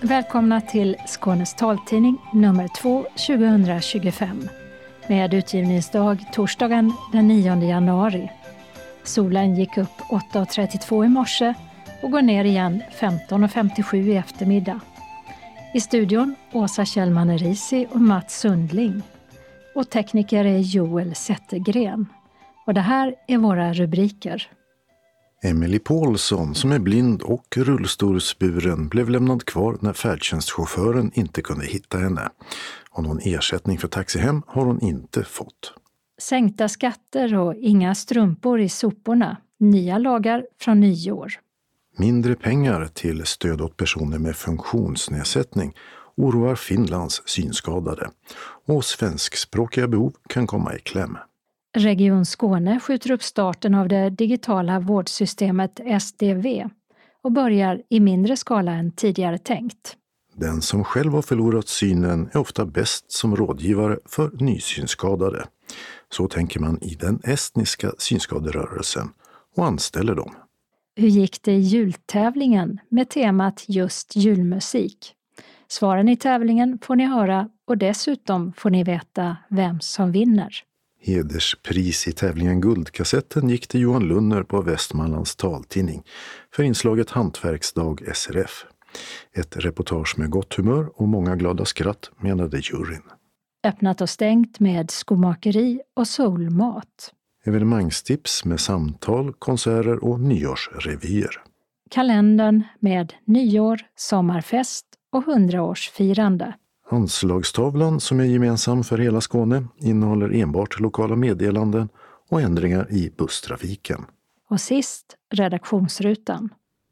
Välkomna till Skånes taltidning nummer 2 2025 med utgivningsdag torsdagen den 9 januari. Solen gick upp 8.32 i morse och går ner igen 15.57 i eftermiddag. I studion Åsa Kjellman-Erisi och Mats Sundling. Och tekniker är Joel Zettergren. Och det här är våra rubriker. Emily Paulsson, som är blind och rullstolsburen, blev lämnad kvar när färdtjänstchauffören inte kunde hitta henne. Och någon ersättning för taxihem har hon inte fått. Sänkta skatter och inga strumpor i soporna. Nya lagar från nyår. Mindre pengar till stöd åt personer med funktionsnedsättning oroar Finlands synskadade. Och svenskspråkiga behov kan komma i kläm. Region Skåne skjuter upp starten av det digitala vårdsystemet SDV och börjar i mindre skala än tidigare tänkt. Den som själv har förlorat synen är ofta bäst som rådgivare för nysynskadade. Så tänker man i den estniska synskaderörelsen och anställer dem. Hur gick det i jultävlingen med temat just julmusik? Svaren i tävlingen får ni höra och dessutom får ni veta vem som vinner. Hederspris i tävlingen Guldkassetten gick till Johan Lunner på Västmanlands taltidning för inslaget Hantverksdag SRF. Ett reportage med gott humör och många glada skratt, menade juryn. Öppnat och stängt med skomakeri och soulmat. Evenemangstips med samtal, konserter och nyårsrevyer. Kalendern med nyår, sommarfest och 100-årsfirande. Anslagstavlan, som är gemensam för hela Skåne, innehåller enbart lokala meddelanden och ändringar i busstrafiken. Och sist, redaktionsrutan.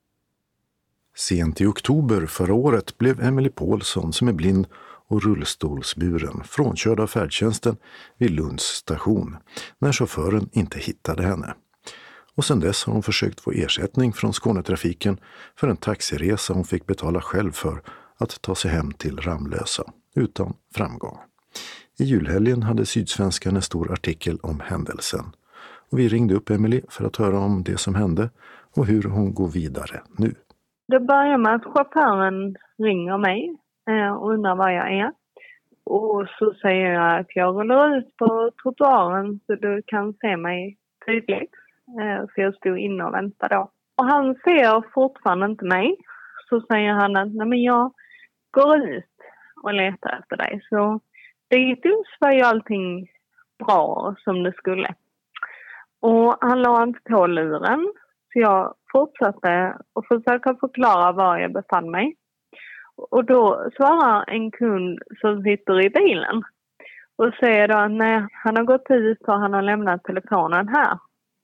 Sent i oktober förra året blev Emily Paulsson, som är blind och rullstolsburen, frånkörd av färdtjänsten vid Lunds station när chauffören inte hittade henne. Och sedan dess har hon försökt få ersättning från Skånetrafiken för en taxiresa hon fick betala själv för att ta sig hem till Ramlösa, utan framgång. I julhelgen hade Sydsvenskan en stor artikel om händelsen. Och vi ringde upp Emily för att höra om det som hände och hur hon går vidare nu. Det börjar med att chauffören ringer mig och undrar var jag är. Och så säger jag att jag rullar ut på trottoaren så du kan se mig tydligt. Så jag stod inne och väntade då. Och han ser fortfarande inte mig. Så säger han att nej, men jag går ut och letar efter dig. Så dittills var ju allting bra som det skulle. Och han la inte på luren. Så jag fortsatte att försöka förklara var jag befann mig. Och då svarar en kund som sitter i bilen. Och säger då att nej, han har gått ut och han har lämnat telefonen här.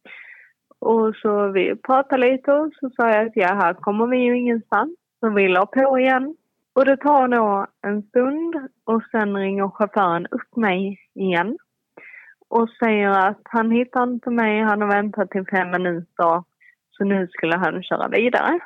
Och så vi pratade lite och så sa jag att ja, här kommer vi ju ingenstans. Så vi la på igen. Och det tar då en stund och sen ringer chauffören upp mig igen. Och säger att han hittar inte mig, han har väntat till 5 minuter. Så nu skulle han köra vidare.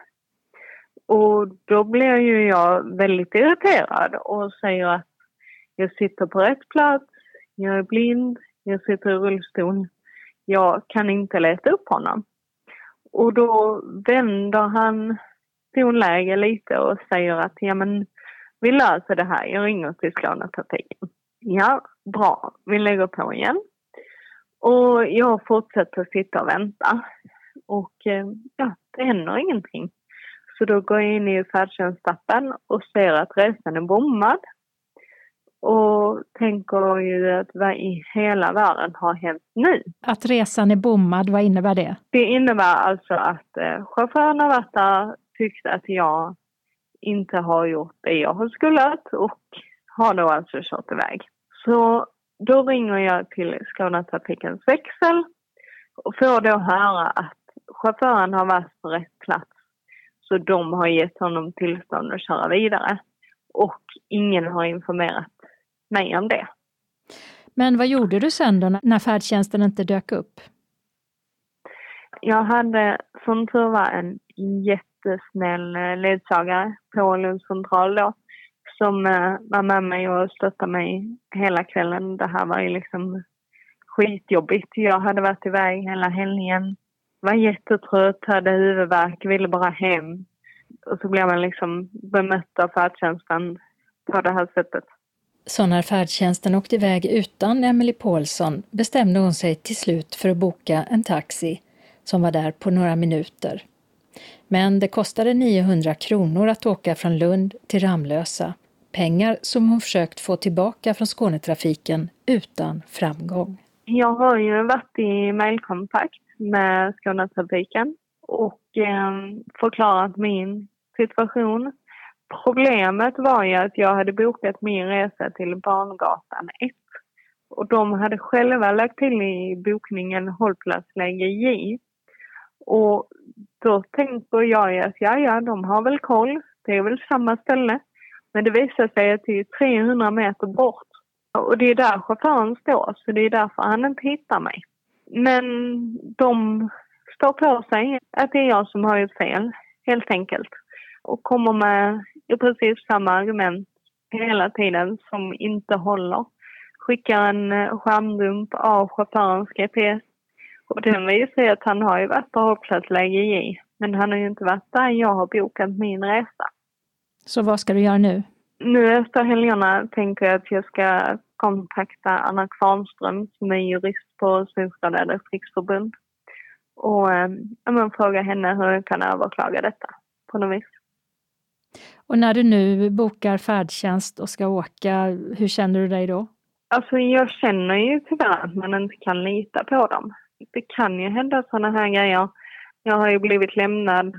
Och då blir ju jag väldigt irriterad och säger att jag sitter på rätt plats, jag är blind, jag sitter i rullstol. Jag kan inte leta upp honom. Och då vänder han tonläge lite och säger att ja, men vi löser det här. Jag ringer till Skånetrafiken. Ja, bra. Vi lägger på igen. Och jag fortsätter sitta och vänta. Och ja, det händer ingenting. Så då går jag in i färdtjänstappen och ser att resan är bommad. Och tänker ju att vad i hela världen har hänt nu. Att resan är bommad, vad innebär det? Det innebär alltså att chauffören har varit där, tyckt att jag inte har gjort det jag har skullat och har då alltså kört iväg. Så då ringer jag till Skånetrafikens växel och får då höra att chauffören har varit på rätt plats. Så de har gett honom tillstånd att köra vidare. Och ingen har informerat mig om det. Men vad gjorde du sen då när färdtjänsten inte dök upp? Jag hade som tur var en jättesnäll ledsagare på Lunds central då. Som var med mig och stöttade mig hela kvällen. Det här var ju liksom skitjobbigt. Jag hade varit iväg hela helgen. Var jättetrött, hade huvudvärk, ville bara hem. Och så blir man liksom bemött av färdtjänsten på det här sättet. Så när färdtjänsten åkte iväg utan Emily Paulsson bestämde hon sig till slut för att boka en taxi som var där på några minuter. Men det kostade 900 kronor att åka från Lund till Ramlösa. Pengar som hon försökt få tillbaka från Skånetrafiken utan framgång. Jag har ju varit i mejlkontakt med Skånetrafiken och förklarat min situation. Problemet var ju att jag hade bokat min resa till Barngatan 1 och de hade själva lagt till i bokningen hållplatsläge J. Och då tänkte jag att ja, de har väl koll, det är väl samma ställe. Men det visade sig att det är 300 meter bort. Och det är där chauffören står, så det är därför han inte hittar mig. Men de står på sig att det är jag som har gjort fel, helt enkelt. Och kommer med i precis samma argument hela tiden som inte håller. Skickar en skärmdump av chaufförens GPS. Och den visar att han har ju varit på hållplatsläge J. Men han har ju inte varit där jag har bokat min resa. Så vad ska du göra nu? Nu efter helgerna tänker jag att jag ska kontakta Anna Kvarnström som är jurist på Synskadades Riksförbund. Och fråga henne hur jag kan överklaga detta på något vis. Och när du nu bokar färdtjänst och ska åka, hur känner du dig då? Alltså jag känner ju tyvärr att man inte kan lita på dem. Det kan ju hända sådana här grejer. Jag har ju blivit lämnad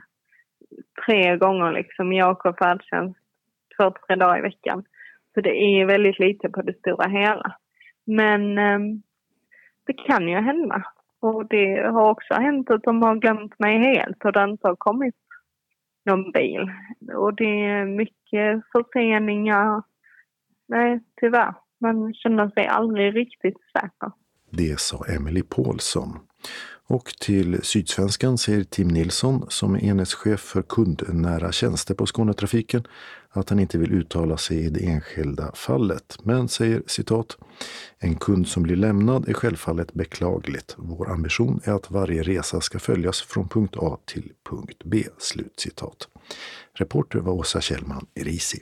3 gånger liksom. Jag åker färdtjänst 2-3 dagar i veckan. Så det är väldigt lite på det stora hela. Men det kan ju hända. Och det har också hänt att de har glömt mig helt och det inte har kommit någon bil. Och det är mycket förseningar. Nej, tyvärr. Man känner sig aldrig riktigt säker. Det sa Emily Paulsson. Och till Sydsvenskan säger Tim Nilsson, som är enhetschef för kundnära tjänster på Skånetrafiken, att han inte vill uttala sig i det enskilda fallet. Men säger citat: en kund som blir lämnad är självfallet beklagligt. Vår ambition är att varje resa ska följas från punkt A till punkt B. Slutcitat. Reporter var Åsa Kjellman i Risi.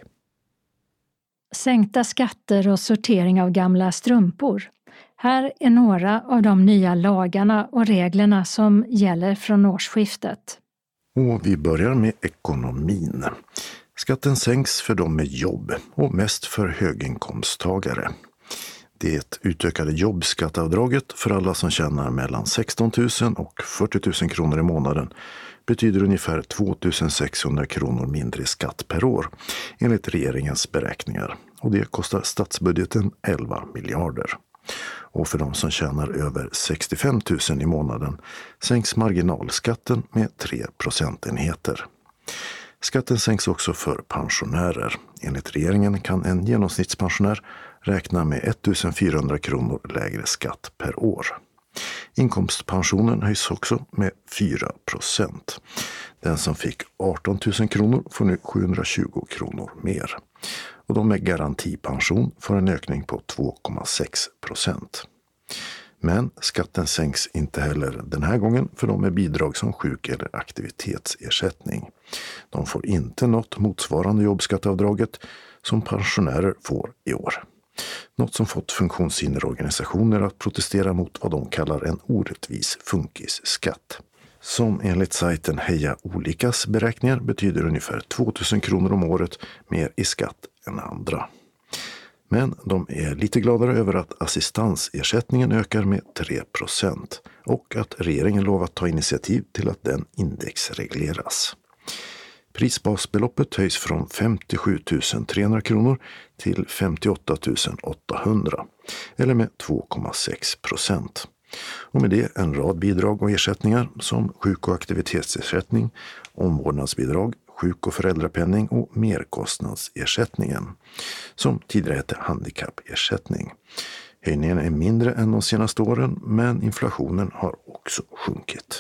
Sänkta skatter och sortering av gamla strumpor. Här är några av de nya lagarna och reglerna som gäller från årsskiftet. Och vi börjar med ekonomin. Skatten sänks för de med jobb och mest för höginkomsttagare. Det utökade jobbskatteavdraget för alla som tjänar mellan 16 000 och 40 000 kronor i månaden betyder ungefär 2 600 kronor mindre i skatt per år enligt regeringens beräkningar. Och det kostar statsbudgeten 11 miljarder. Och för de som tjänar över 65 000 i månaden sänks marginalskatten med 3 procentenheter. Skatten sänks också för pensionärer. Enligt regeringen kan en genomsnittspensionär räkna med 1 400 kronor lägre skatt per år. Inkomstpensionen höjs också med 4%. Den som fick 18 000 kronor får nu 720 kronor mer. Och de med garantipension får en ökning på 2,6%. Men skatten sänks inte heller den här gången för de med bidrag som sjuk- eller aktivitetsersättning. De får inte något motsvarande jobbskatteavdraget som pensionärer får i år. Något som fått funktionshinderorganisationer att protestera mot vad de kallar en orättvis funkisskatt. Som enligt sajten Heja Olikas beräkningar betyder ungefär 2 000 kronor om året mer i skatt än andra. Men de är lite gladare över att assistansersättningen ökar med 3% och att regeringen lovat ta initiativ till att den indexregleras. Prisbasbeloppet höjs från 57 300 kronor till 58 800 eller med 2,6%. Och med det en rad bidrag och ersättningar som sjuk- och aktivitetsersättning, omvårdnadsbidrag, sjuk- och föräldrapenning och merkostnadsersättningen, som tidigare hette handikappersättning. Höjningen är mindre än de senaste åren, men inflationen har också sjunkit.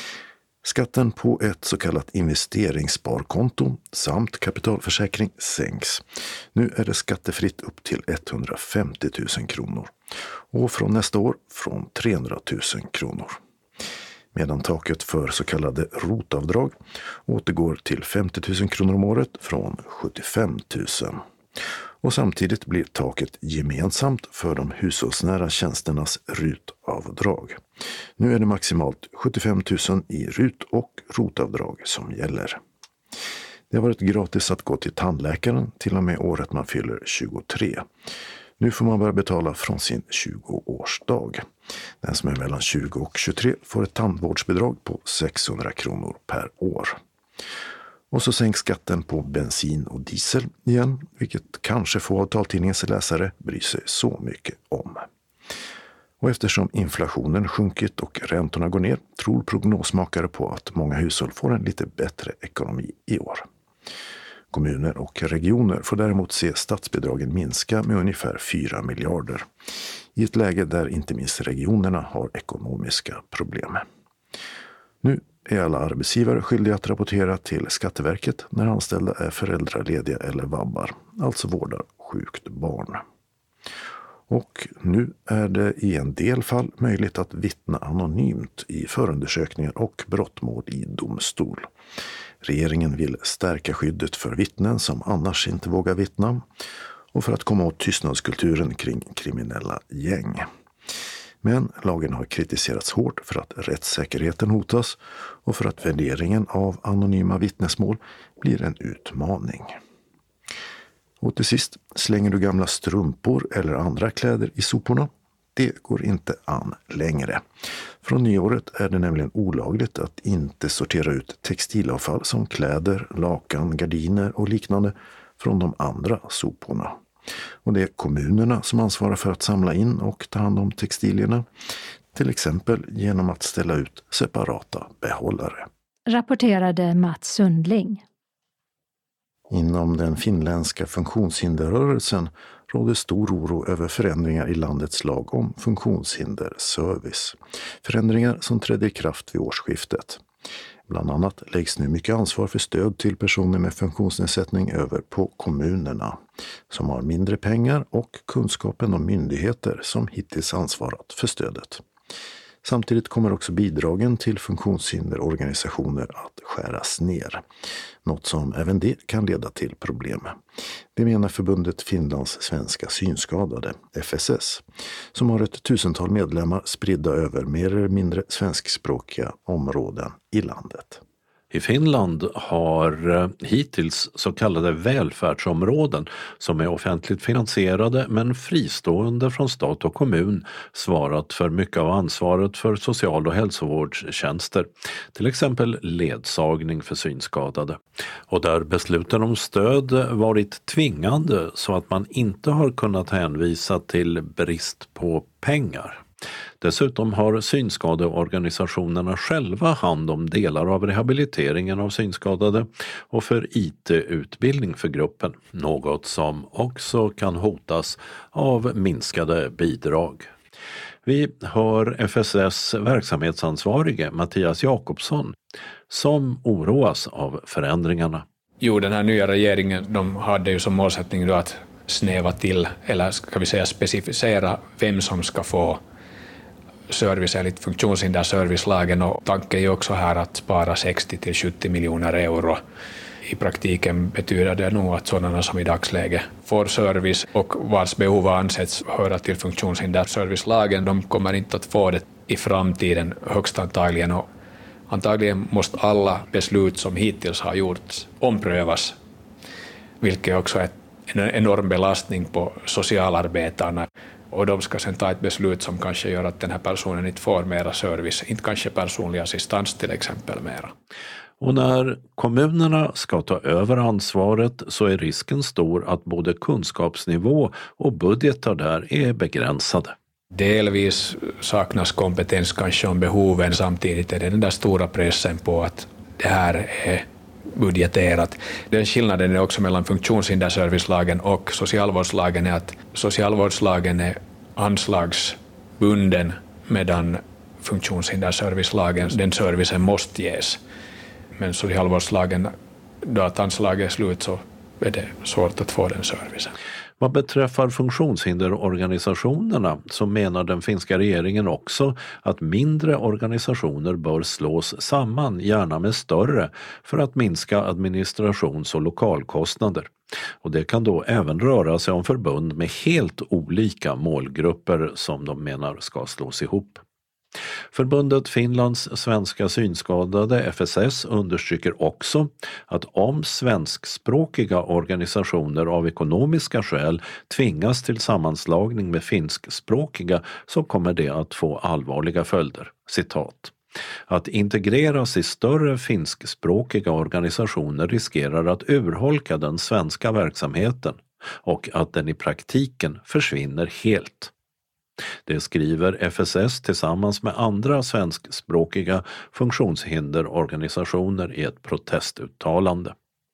Skatten på ett så kallat investeringssparkonto samt kapitalförsäkring sänks. Nu är det skattefritt upp till 150 000 kronor och från nästa år från 300 000 kronor. medan taket för så kallade rotavdrag återgår till 50 000 kronor om året från 75 000. Och samtidigt blir taket gemensamt för de hushållsnära tjänsternas rutavdrag. Nu är det maximalt 75 000 i rut- och rotavdrag som gäller. Det har varit gratis att gå till tandläkaren till och med året man fyller 23. Nu får man börja betala från sin 20-årsdag. Den som är mellan 20 och 23 får ett tandvårdsbidrag på 600 kronor per år. Och så sänks skatten på bensin och diesel igen, vilket kanske få av taltidningens läsare bryr sig så mycket om. Och eftersom inflationen sjunkit och räntorna går ner tror prognosmakare på att många hushåll får en lite bättre ekonomi i år. Kommuner och regioner får däremot se statsbidragen minska med ungefär 4 miljarder i ett läge där inte minst regionerna har ekonomiska problem. Nu är alla arbetsgivare skyldiga att rapportera till Skatteverket när anställda är föräldralediga eller vabbar, alltså vårdar sjukt barn. Och nu är det i en del fall möjligt att vittna anonymt i förundersökningar och brottmål i domstol. Regeringen vill stärka skyddet för vittnen som annars inte vågar vittna och för att komma åt tystnadskulturen kring kriminella gäng. Men lagen har kritiserats hårt för att rättssäkerheten hotas och för att värderingen av anonyma vittnesmål blir en utmaning. Och till sist, slänger du gamla strumpor eller andra kläder i soporna? Det går inte an längre. Från nyåret är det nämligen olagligt att inte sortera ut textilavfall som kläder, lakan, gardiner och liknande från de andra soporna. Och det är kommunerna som ansvarar för att samla in och ta hand om textilierna, till exempel genom att ställa ut separata behållare. Rapporterade Mats Sundling. Inom den finländska funktionshinderrörelsen råder stor oro över förändringar i landets lag om funktionshinderservice. Förändringar som trädde i kraft vid årsskiftet. Bland annat läggs nu mycket ansvar för stöd till personer med funktionsnedsättning över på kommunerna, som har mindre pengar och kunskapen om myndigheter som hittills ansvarat för stödet. Samtidigt kommer också bidragen till funktionshinderorganisationer att skäras ner. Något som även det kan leda till problem. Det menar förbundet Finlands svenska synskadade, FSS, som har ett 1000-tal medlemmar spridda över mer eller mindre svenskspråkiga områden i landet. I Finland har hittills så kallade välfärdsområden som är offentligt finansierade men fristående från stat och kommun svarat för mycket av ansvaret för social- och hälsovårdstjänster, till exempel ledsagning för synskadade. Och där besluten om stöd varit tvingande så att man inte har kunnat hänvisa till brist på pengar. Dessutom har synskadeorganisationerna själva hand om delar av rehabiliteringen av synskadade och för IT-utbildning för gruppen, något som också kan hotas av minskade bidrag. Vi hör FSS verksamhetsansvarige Mattias Jakobsson som oroas av förändringarna. Jo, den här nya regeringen, de hade ju som målsättning då att snäva till, eller ska vi säga specificera vem som ska få service enligt funktionshinderservicelagen, och tanken är ju också här att spara 60-70 miljoner euro. I praktiken betyder det nog att sådana som i dagsläget får service och vars behov ansetts höra till funktionshinderservicelagen, de kommer inte att få det i framtiden högst antagligen, och antagligen måste alla beslut som hittills har gjorts omprövas, vilket också är en enorm belastning på socialarbetarna. Och de ska sen ta ett beslut som kanske gör att den här personen inte får mera service, inte kanske personlig assistans till exempel mera. Och när kommunerna ska ta över ansvaret så är risken stor att både kunskapsnivå och budgetar där är begränsade. Delvis saknas kompetens kanske om behoven, samtidigt är det den där stora pressen på att det här är budgeterat. Den skillnaden är också mellan funktionshinderservicelagen och socialvårdslagen är att socialvårdslagen är anslagsbunden medan funktionshinderservicelagen, den servicen måste ges. Men socialvårdslagen, då att anslaget är slut så är det svårt att få den servicen. Vad beträffar funktionshinderorganisationerna så menar den finska regeringen också att mindre organisationer bör slås samman, gärna med större, för att minska administrations- och lokalkostnader. Och det kan då även röra sig om förbund med helt olika målgrupper som de menar ska slås ihop. Förbundet Finlands svenska synskadade, FSS, understryker också att om svenskspråkiga organisationer av ekonomiska skäl tvingas till sammanslagning med finskspråkiga så kommer det att få allvarliga följder. Citat. Att integreras i större finskspråkiga organisationer riskerar att urholka den svenska verksamheten och att den i praktiken försvinner helt. Det skriver FSS tillsammans med andra svenskspråkiga funktionshinderorganisationer i ett protestuttalande.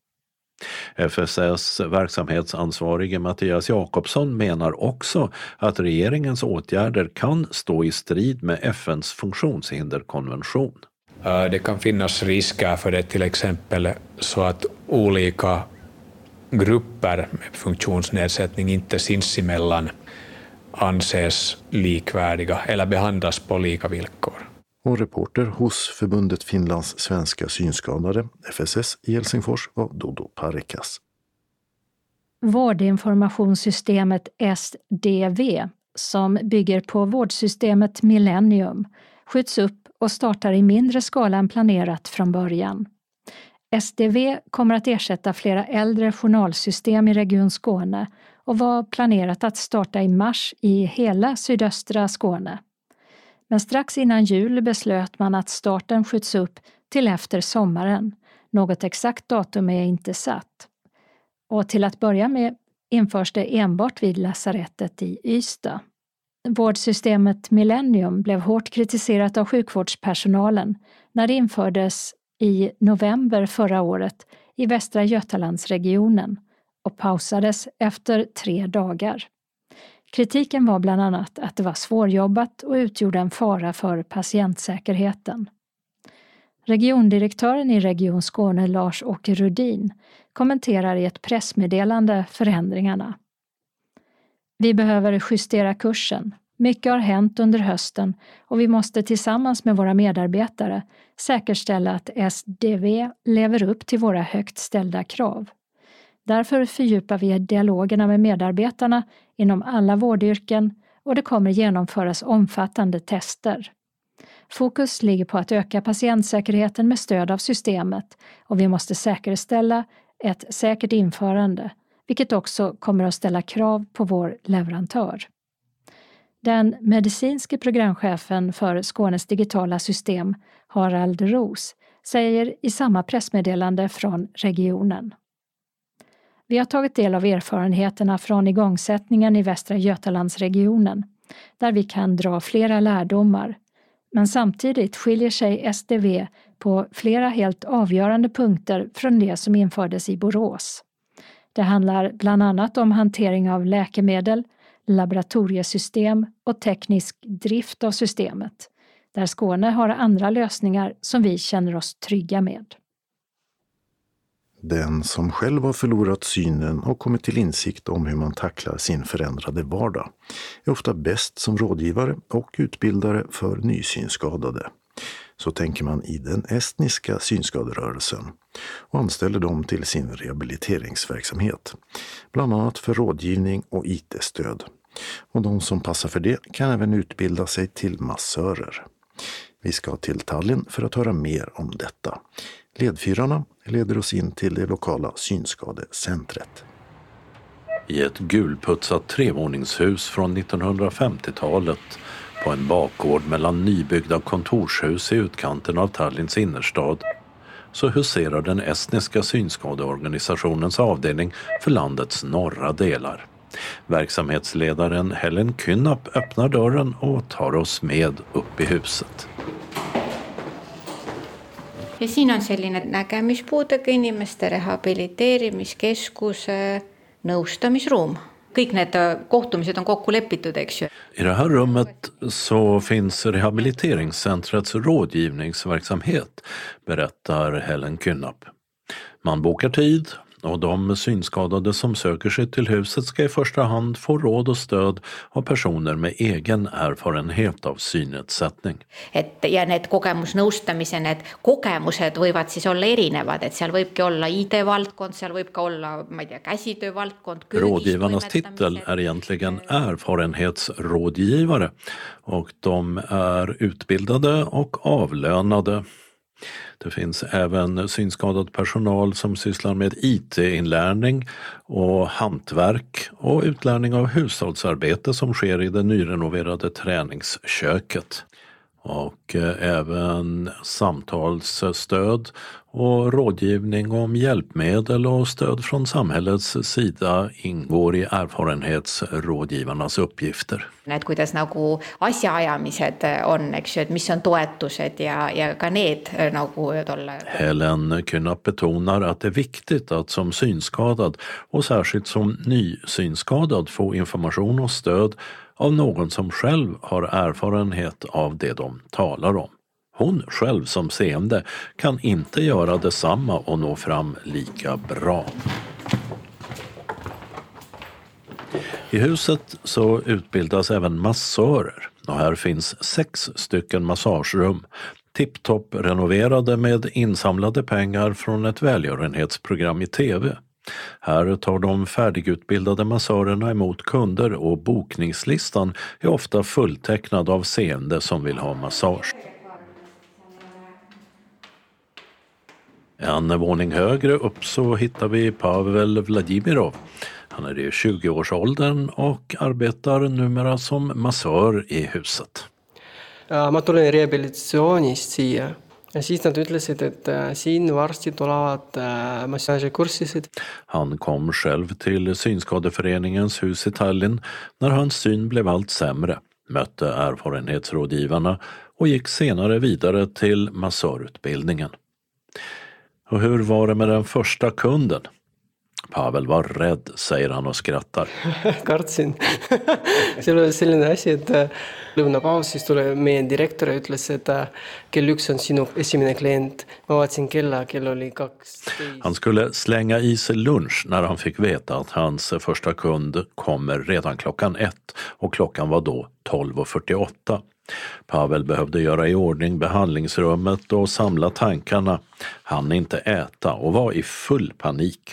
FSS verksamhetsansvarige Mattias Jakobsson menar också att regeringens åtgärder kan stå i strid med FN:s funktionshinderkonvention. Det kan finnas risker för det, till exempel så att olika grupper med funktionsnedsättning inte sinsemellan anses likvärdiga eller behandlas på lika villkor. Och reporter hos förbundet Finlands svenska synskadade, FSS i Helsingfors, var Dodo Parikas. Vårdinformationssystemet SDV, som bygger på vårdsystemet Millennium, skjuts upp och startar i mindre skala än planerat från början. SDV kommer att ersätta flera äldre journalsystem i Region Skåne och var planerat att starta i mars i hela sydöstra Skåne. Men strax innan jul beslöt man att starten skjuts upp till efter sommaren. Något exakt datum är inte satt. Och till att börja med införs det enbart vid lasarettet i Ystad. Vårdsystemet Millennium blev hårt kritiserat av sjukvårdspersonalen när det infördes i november förra året i Västra Götalandsregionen och pausades efter 3 dagar. Kritiken var bland annat att det var svårjobbat och utgjorde en fara för patientsäkerheten. Regiondirektören i Region Skåne, Lars-Åke Rudin, kommenterar i ett pressmeddelande förändringarna. Vi behöver justera kursen. Mycket har hänt under hösten och vi måste tillsammans med våra medarbetare säkerställa att SDV lever upp till våra högt ställda krav. Därför fördjupar vi dialogerna med medarbetarna inom alla vårdyrken och det kommer genomföras omfattande tester. Fokus ligger på att öka patientsäkerheten med stöd av systemet och vi måste säkerställa ett säkert införande, vilket också kommer att ställa krav på vår leverantör. Den medicinske programchefen för Skånes digitala system, Harald Ros, säger i samma pressmeddelande från regionen. Vi har tagit del av erfarenheterna från igångsättningen i Västra Götalandsregionen, där vi kan dra flera lärdomar. Men samtidigt skiljer sig SDV på flera helt avgörande punkter från det som infördes i Borås. Det handlar bland annat om hantering av läkemedel, laboratoriesystem och teknisk drift av systemet, där Skåne har andra lösningar som vi känner oss trygga med. Den som själv har förlorat synen och kommit till insikt om hur man tacklar sin förändrade vardag är ofta bäst som rådgivare och utbildare för nysynskadade. Så tänker man i den estniska synskaderörelsen och anställer dem till sin rehabiliteringsverksamhet, bland annat för rådgivning och IT-stöd. Och de som passar för det kan även utbilda sig till massörer. Vi ska till Tallinn för att höra mer om detta. Ledfyrarna leder oss in till det lokala synskadecentret. I ett gulputsat trevåningshus från 1950-talet på en bakgård mellan nybyggda kontorshus i utkanten av Tallinns innerstad så huserar den estniska synskadeorganisationens avdelning för landets norra delar. Verksamhetsledaren Helen Kynnap öppnar dörren och tar oss med upp i huset. Ja siin on selline nägemispuudega inimeste rehabiliteerimiskeskuse nõustamisruum. Kõik need kohtumised on kokku lepitud, eks ju. I det här rummet så finns rehabiliteringscentrets rådgivningsverksamhet, berättar Helen Kynnap. Man bokar tid och de synskadade som söker sig till huset ska i första hand få råd och stöd av personer med egen erfarenhet av synnedsättning. Ja need kogemusnõustamise, need kogemused võivad siis olla erinevad, et seal võibki olla IT-valdkond, seal võib ka olla, ma ei tea, käsitöövaldkond. Rådgivarnas titel är egentligen erfarenhetsrådgivare och de är utbildade och avlönade. Det finns även synskadad personal som sysslar med IT-inlärning och hantverk och utlärning av hushållsarbete som sker i det nyrenoverade träningsköket. Och även samtalsstöd och rådgivning om hjälpmedel och stöd från samhällets sida ingår i erfarenhetsrådgivarnas uppgifter. Et kuidas nagu asjaajamised on, eks ju, et mis on toetused ja ka need nagu olla. Helen Künnap betonar att det är viktigt att som synskadad och särskilt som nysynskadad få information och stöd av någon som själv har erfarenhet av det de talar om. Hon själv som seende kan inte göra detsamma och nå fram lika bra. I huset så utbildas även massörer och här finns 6 stycken massagerum, tipptopp renoverade med insamlade pengar från ett välgörenhetsprogram i tv. Här tar de färdigutbildade massörerna emot kunder och bokningslistan är ofta fulltecknad av seende som vill ha massage. En våning högre upp så hittar vi Pavel Vladimirov. Han är i 20-årsåldern och arbetar numera som massör i huset. Ma tulin rehabilitatsioonist siia. Ja siis nad ütlesid, et siin varsti tulevad massaažikursused. Han kom själv till Synskadeföreningens hus i Tallinn när hans syn blev allt sämre, mötte erfarenhetsrådgivarna och gick senare vidare till massörutbildningen. Och hur var det med den första kunden? Pavel var rädd, säger han och skrattar. Kartsin. Seal oli selline asi, et lõunapausis tuli meie direktor ja ütles, et kell 1 on sinu esimene klient. Ma vaatasin kella, kell oli 2. Han skulle slänga i sig lunch när han fick veta att hans första kund kommer redan klockan 1 och klockan var då 12:48. Pavel behövde göra i ordning behandlingsrummet och samla tankarna. Han inte äta och var i full panik.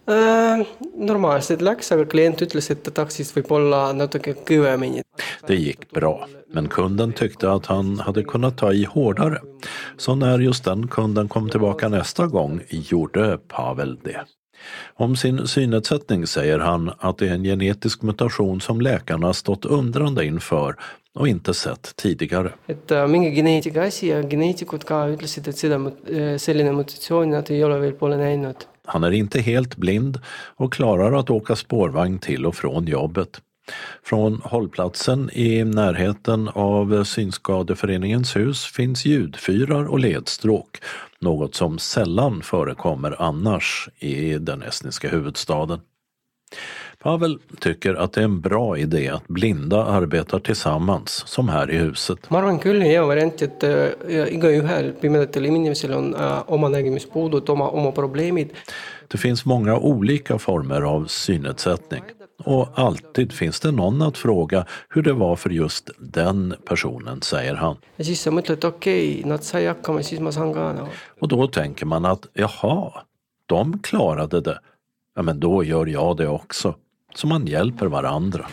Normaalselt läks, aga klient ütles, et ta tahtis võib-olla natuke kõvemini. Det gick bra, men kunden tyckte att han hade kunnat ta i hårdare. Så när just den kunden kom tillbaka nästa gång gjorde Pavel det. Om sin synnedsättning säger han att det är en genetisk mutation som läkarna stått undrande inför och inte sett tidigare. Et mingi geneetika asi ja geneetikud ka ütlesid, et selline mutatsioon nad ei ole veel pole näinud. Han är inte helt blind och klarar att åka spårvagn till och från jobbet. Från hållplatsen i närheten av Synskadeföreningens hus finns ljudfyrar och ledstråk, något som sällan förekommer annars i den estniska huvudstaden. Pavel tycker att det är en bra idé att blinda arbetar tillsammans, som här i huset. Ma arvan küll hea variant, et igaühel pimedatel inimesel on oma nägemispuudud, oma probleemid. Det finns många olika former av synnedsättning och alltid finns det någon att fråga hur det var för just den personen, säger han. Ja siis sa mõtled, okei, nad sai hakkama, siis ma saan ka. Och då tänker man att jaha, de klarade det. Ja, men då gör jag det också. Så man hjälper varandra.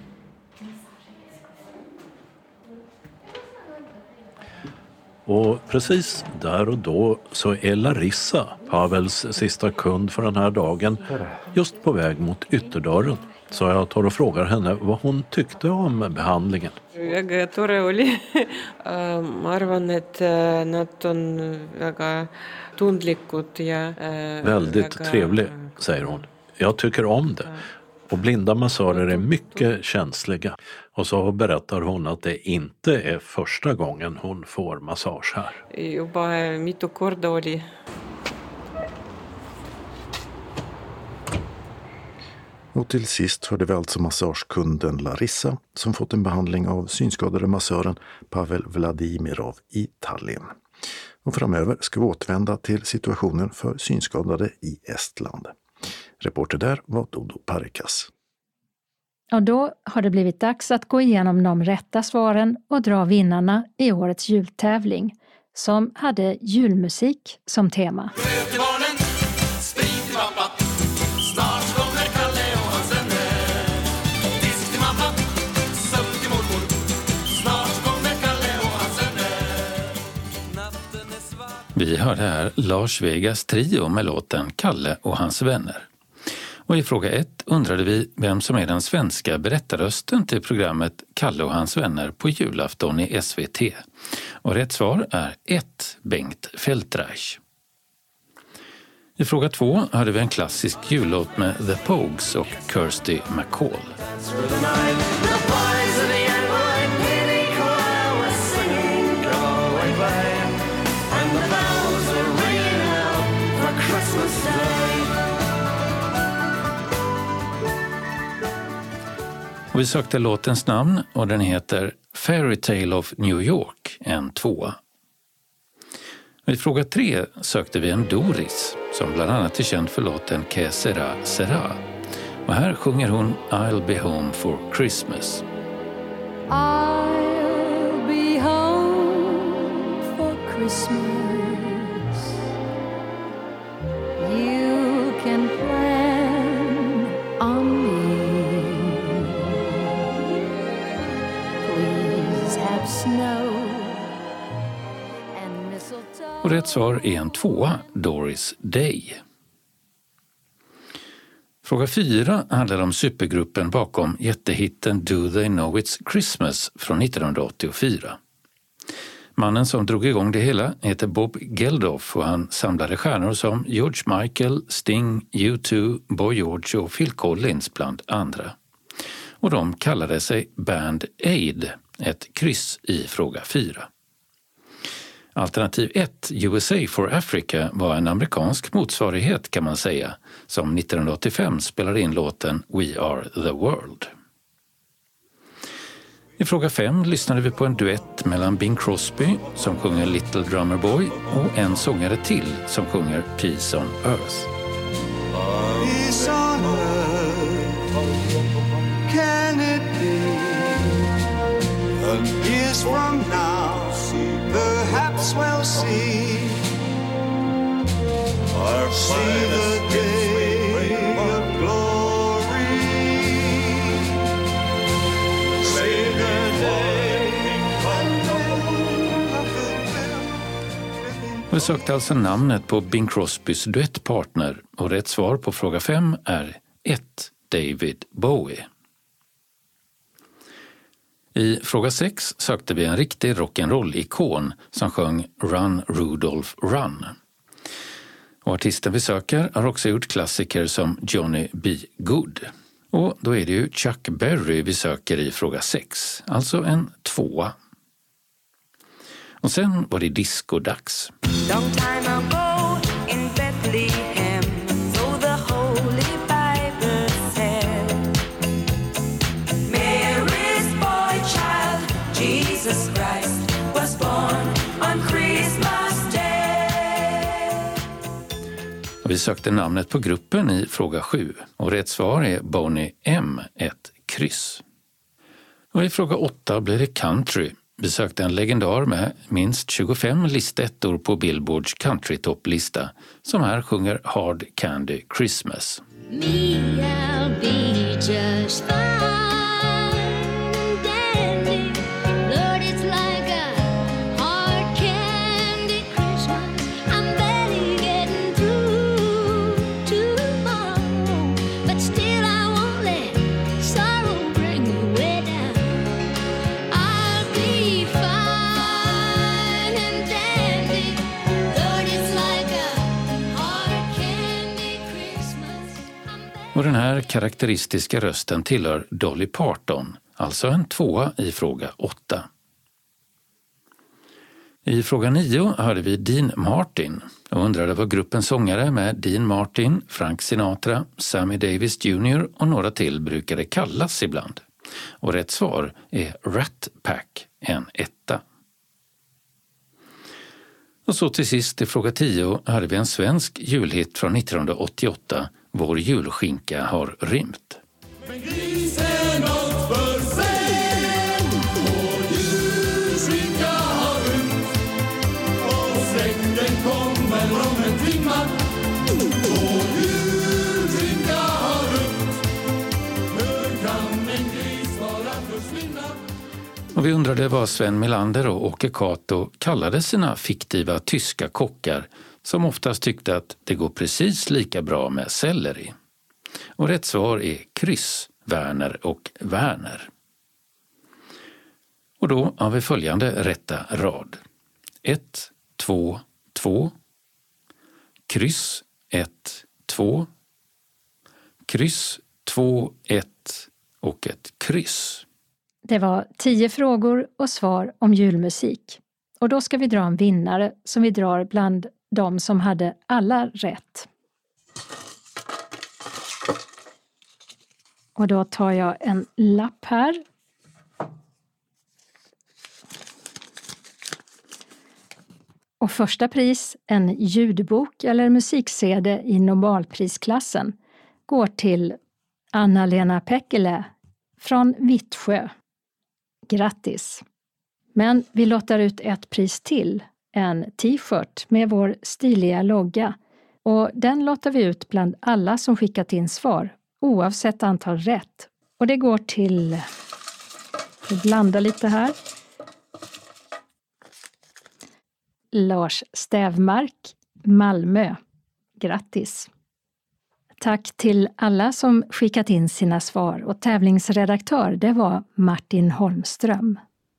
Och precis där och då så är Larissa, Pavels sista kund för den här dagen, just på väg mot ytterdörren. Så jag tar och frågar henne vad hon tyckte om behandlingen. Väga tore oli. Ma arvan, et nad on väga tundlikud ja väldigt trevlig, säger hon. Jag tycker om det. Och blinda massörer är mycket känsliga. Och så berättar hon att det inte är första gången hon får massage här. Juba mitu korda oli. Och till sist hörde vi alltså massagekunden Larissa som fått en behandling av synskadade massören Pavel Vladimirov i Tallinn. Och framöver ska vi återvända till situationen för synskadade i Estland. Reporter där var Dodo Parikas. Och då har det blivit dags att gå igenom de rätta svaren och dra vinnarna i årets jultävling som hade julmusik som tema. Vi hörde här Lars Vegas trio med låten Kalle och hans vänner. Och i fråga 1 undrade vi vem som är den svenska berättarrösten till programmet Kalle och hans vänner på julafton i SVT. Och rätt svar är 1. Bengt Feldreich. I fråga 2 hade vi en klassisk jullåt med The Pogues och Kirsty MacColl. Och vi sökte låtens namn och den heter Fairy Tale of New York, en 2. I fråga 3 sökte vi en Doris som bland annat är känd för låten Que sera sera. Och här sjunger hon I'll be home for Christmas. I'll be home for Christmas. You can plan on me. Please have snow and mistletoe. Och rätt svar är en 2, Doris Day. Fråga 4 handlar om supergruppen bakom jättehitten Do They Know It's Christmas från 1984. Mannen som drog igång det hela heter Bob Geldof och han samlade stjärnor som George Michael, Sting, U2, Boy George och Phil Collins bland andra. Och de kallade sig Band Aid, ett kryss i fråga 4. Alternativ 1, USA for Africa, var en amerikansk motsvarighet kan man säga, som 1985 spelade in låten We Are the World. I fråga 5 lyssnade vi på en duett mellan Bing Crosby som sjunger Little Drummer Boy och en sångare till som sjunger Peace on Earth. Peace on earth, can it be? And years from now, perhaps we'll see the day of glory. See the day Vi sökte alltså namnet på Bing Crosbys duettpartner och rätt svar på fråga 5 är 1. David Bowie. I fråga 6 sökte vi en riktig rock'n'roll-ikon som sjöng Run Rudolph Run. Och artisten vi söker har också gjort klassiker som Johnny B. Good. Och då är det ju Chuck Berry vi söker i fråga 6, alltså en 2. Och sen var det discodags. Long time ago in Bethlehem, so the Holy Bible said, Mary's boy child, Jesus Christ, was born on Christmas Day. Och vi sökte namnet på gruppen i fråga 7 och rätt svar är Boney M, ett kryss. Och i fråga 8 blir det country. Vi sökte en legendar med minst 25 listettor på Billboards countrytopplista som här sjunger Hard Candy Christmas. Me, I'll be just fine, dandy. Lord, it's like a hard candy Christmas. I'm barely getting through tomorrow, but still I won't let sorrow bring me way down. I'll be fine and dandy. Lord, it's like a hard candy Christmas. Och den här karaktäristiska rösten tillhör Dolly Parton, alltså en 2 i fråga 8. I fråga 9 hörde vi Dean Martin och undrade vad gruppens sångare med Dean Martin, Frank Sinatra, Sammy Davis Jr. och några till brukade kallas ibland. Och rätt svar är Rat Pack, en 1. Och så till sist i fråga 10 hade vi en svensk julhit från 1988 Vår julskinka har rymt. Men grisen åt för sen, vår julskinka har rymt, och släkten kommer om en timma. Vår julskinka har rymt, hur kan en gris bara försvinna? Och vi undrade vad Sven Melander och Åke Cato kallade sina fiktiva tyska kockar som oftast tyckte att det går precis lika bra med selleri. Och rätt svar är kryss, Werner och Werner. Och då har vi följande rätta rad. 1, 2, 2. Kryss, 1, 2. Kryss, 2, 1 och ett kryss. Det var 10 frågor och svar om julmusik. Och då ska vi dra en vinnare som vi drar bland de som hade alla rätt. Och då tar jag en lapp här. Och första pris, en ljudbok eller musik-CD i normalprisklassen, går till Anna-Lena Pekkele från Vittsjö. Grattis! Men vi lottar ut ett pris till, en t-shirt med vår stiliga logga. Och den lottar vi ut bland alla som skickat in svar, oavsett antal rätt. Och det går till, vi blandar lite här, Lars Stävmark, Malmö. Grattis! Tack till alla som skickat in sina svar, och tävlingsredaktör det var Martin Holmström.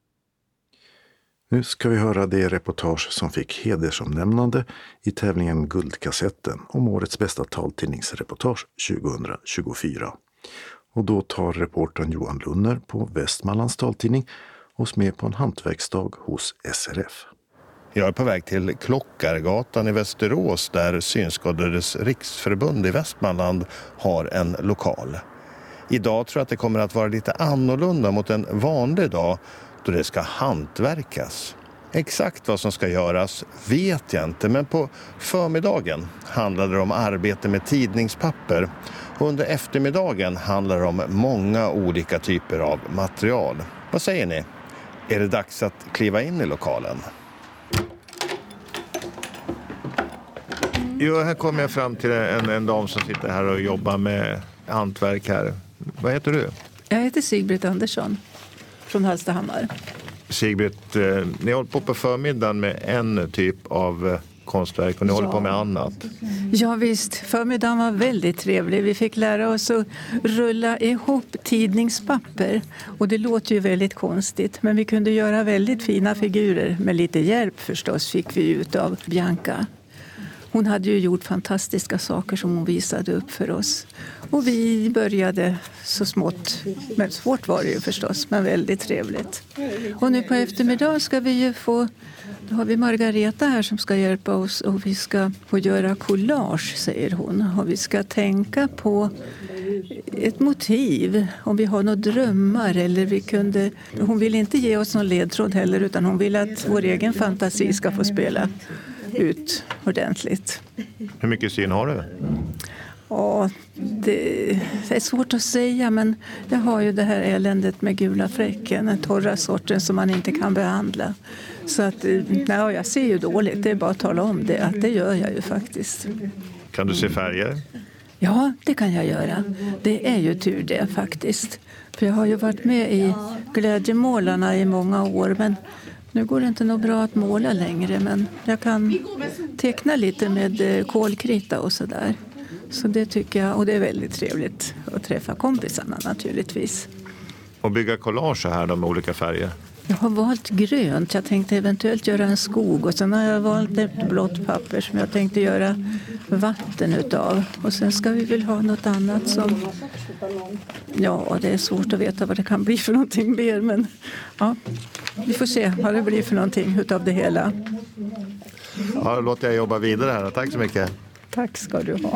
Nu ska vi höra det reportage som fick hedersomnämnande i tävlingen Guldkassetten om årets bästa taltidningsreportage 2024. Och då tar reportern Johan Lunner på Västmanlands taltidning oss med på en hantverksdag hos SRF. Jag är på väg till Klockargatan i Västerås där Synskadades riksförbund i Västmanland har en lokal. Idag tror jag att det kommer att vara lite annorlunda mot en vanlig dag då det ska hantverkas. Exakt vad som ska göras vet jag inte, men på förmiddagen handlade det om arbete med tidningspapper och under eftermiddagen handlar det om många olika typer av material. Vad säger ni? Är det dags att kliva in i lokalen? Jo, här kommer jag fram till en dam som sitter här och jobbar med hantverk här. Vad heter du? Jag heter Sigbritt Andersson från Hallstahammar. Sigbritt, ni håller på förmiddagen med en typ av konstverk och ni håller på med annat. Ja visst, förmiddagen var väldigt trevlig. Vi fick lära oss att rulla ihop tidningspapper. Och det låter ju väldigt konstigt, men vi kunde göra väldigt fina figurer. Med lite hjälp förstås fick vi ut av Bianca. Hon hade ju gjort fantastiska saker som hon visade upp för oss. Och vi började så smått. Men svårt var det ju förstås, men väldigt trevligt. Och nu på eftermiddag ska vi ju få... Då har vi Margareta här som ska hjälpa oss. Och vi ska få göra collage, säger hon. Och vi ska tänka på ett motiv. Om vi har några drömmar eller vi kunde... Hon vill inte ge oss någon ledtråd heller, utan hon vill att vår egen fantasi ska få spela ut ordentligt. Hur mycket syn har du? Ja, det är svårt att säga, men jag har ju det här eländet med gula fläcken, den torra sorten som man inte kan behandla. Så att, nej, jag ser ju dåligt, det är bara att tala om det, att det gör jag ju faktiskt. Kan du se färger? Ja, det kan jag göra. Det är ju tur det faktiskt. För jag har ju varit med i Glädjemålarna i många år, men nu går det inte nog bra att måla längre, men jag kan teckna lite med kolkrita och sådär. Så det tycker jag, och det är väldigt trevligt att träffa kompisarna naturligtvis. Och bygga collage här då med olika färger? Jag har valt grönt. Jag tänkte eventuellt göra en skog och sen har jag valt ett blått papper som jag tänkte göra vatten utav. Och sen ska vi väl ha något annat som... Ja, det är svårt att veta vad det kan bli för någonting mer, men ja, vi får se vad det blir för någonting utav det hela. Ja, då låter jag jobba vidare här. Tack så mycket. Tack ska du ha.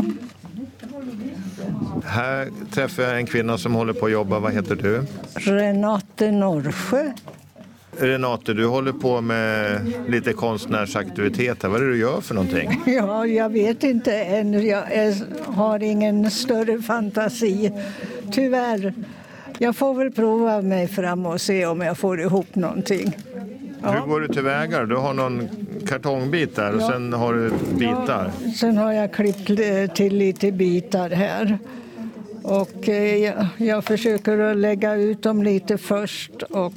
Här träffar jag en kvinna som håller på att jobba. Vad heter du? Renate Norrsjö. Renate, du håller på med lite konstnärsaktiviteter. Vad är det du gör för någonting? Ja, jag vet inte än. Jag har ingen större fantasi. Tyvärr. Jag får väl prova mig fram och se om jag får ihop någonting. Ja. Hur går du tillväga? Du har någon kartongbit där och sen har du bitar. Ja, sen har jag klippt till lite bitar här. Och jag försöker att lägga ut dem lite först och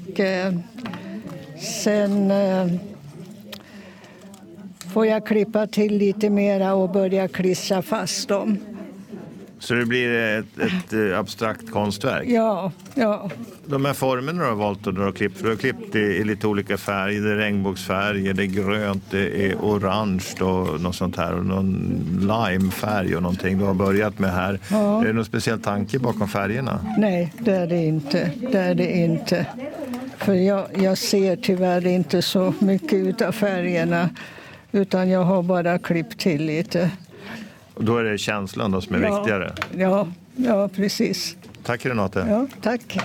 sen får jag klippa till lite mera och börja klistra fast dem. Så det blir ett abstrakt konstverk? Ja. De här formerna du har valt att dra klipp, för du har klippt i lite olika färger. Det är regnbågsfärger, det är grönt, det är orange och något sånt här. Och någon limefärg och någonting du har börjat med här. Ja. Är det någon speciell tanke bakom färgerna? Nej, det är det inte. För jag ser tyvärr inte så mycket utav färgerna. Utan jag har bara klippt till lite. Och då är det känslan då som är viktigare? Ja, precis. Tack Renate. Ja, tack.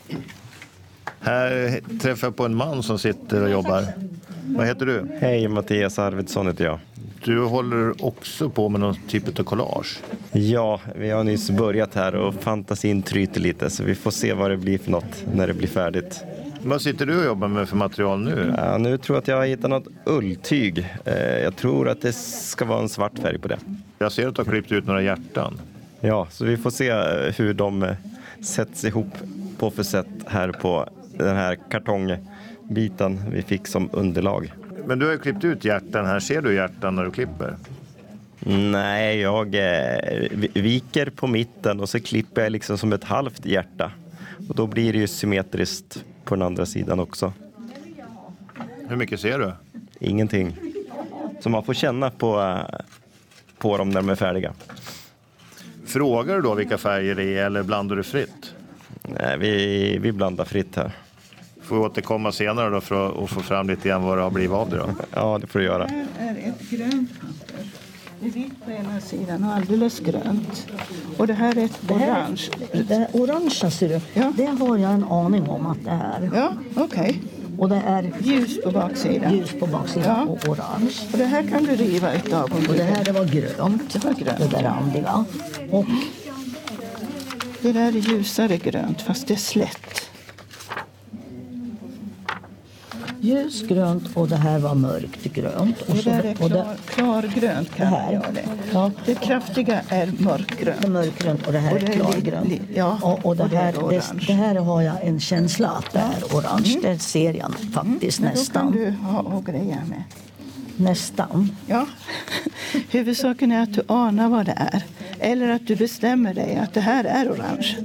Här träffar jag på en man som sitter och jobbar. Vad heter du? Hej, Mattias Arvidsson heter jag. Du håller också på med någon typ av collage? Ja, vi har nyss börjat här och fantasin tryter lite så vi får se vad det blir för något när det blir färdigt. Vad sitter du och jobbar med för material nu? Ja, nu tror jag att jag har hittat något ulltyg. Jag tror att det ska vara en svart färg på det. Jag ser att du har klippt ut några hjärtan. Ja, så vi får se hur de sätts ihop på för sätt här på den här kartongbiten vi fick som underlag. Men du har ju klippt ut hjärtan här. Ser du hjärtan när du klipper? Nej, jag viker på mitten och så klipper jag liksom som ett halvt hjärta. Och då blir det ju symmetriskt på den andra sidan också. Hur mycket ser du? Ingenting. Så man får känna på dem när de är färdiga. Frågar du då vilka färger det är eller blandar du fritt? Nej, vi blandar fritt här. Får vi återkomma senare då för att få fram lite grann vad det har blivit av det då? Ja, det får du göra. Det här är ett grönt papper. Det är vitt på ena sidan och alldeles grönt. Och det här är ett orange. Det här orangea ser du, det har jag en aning om att det är. Ja, okej. Och det är ljus på baksidan. Ljus på baksidan och orange. Och det här kan du riva utav. Och det här det var grönt. Det var grönt. Det där randiga. Och det där är ljusare grönt fast det är slätt. Ljusgrönt och det här var mörkt grönt. Och det där är klargrönt kan man göra det. Ja. Det kraftiga är mörkgrönt. Det är mörkgrönt och det här är klargrönt. Och det här har jag en känsla att det är orange. Det ser jag faktiskt nästan. Då kan du ha och greja med. Nästan. Ja. Huvudsaken är att du anar vad det är. Eller att du bestämmer dig att det här är orange.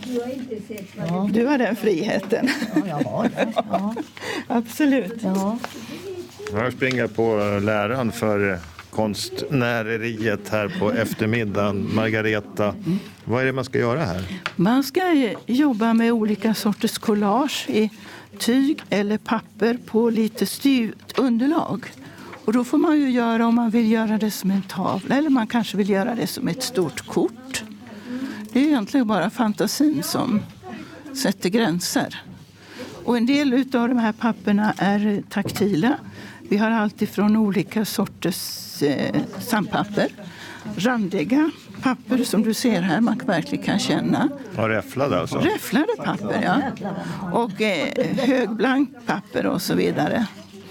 Ja. Du har den friheten. Ja, jag har det. Ja. Absolut. Ja. Jag springer på läraren för konstnäreriet här på eftermiddagen. Margareta, vad är det man ska göra här? Man ska jobba med olika sorters collage i tyg eller papper på lite styvt underlag. Och då får man ju göra om man vill göra det som en tavla eller man kanske vill göra det som ett stort kort. Det är egentligen bara fantasin som sätter gränser. Och en del av de här papperna är taktila. Vi har alltid från olika sorters sandpapper. Randiga papper som du ser här, man verkligen kan känna. Och räfflade alltså? Räfflade papper, ja. Och högblankt papper och så vidare.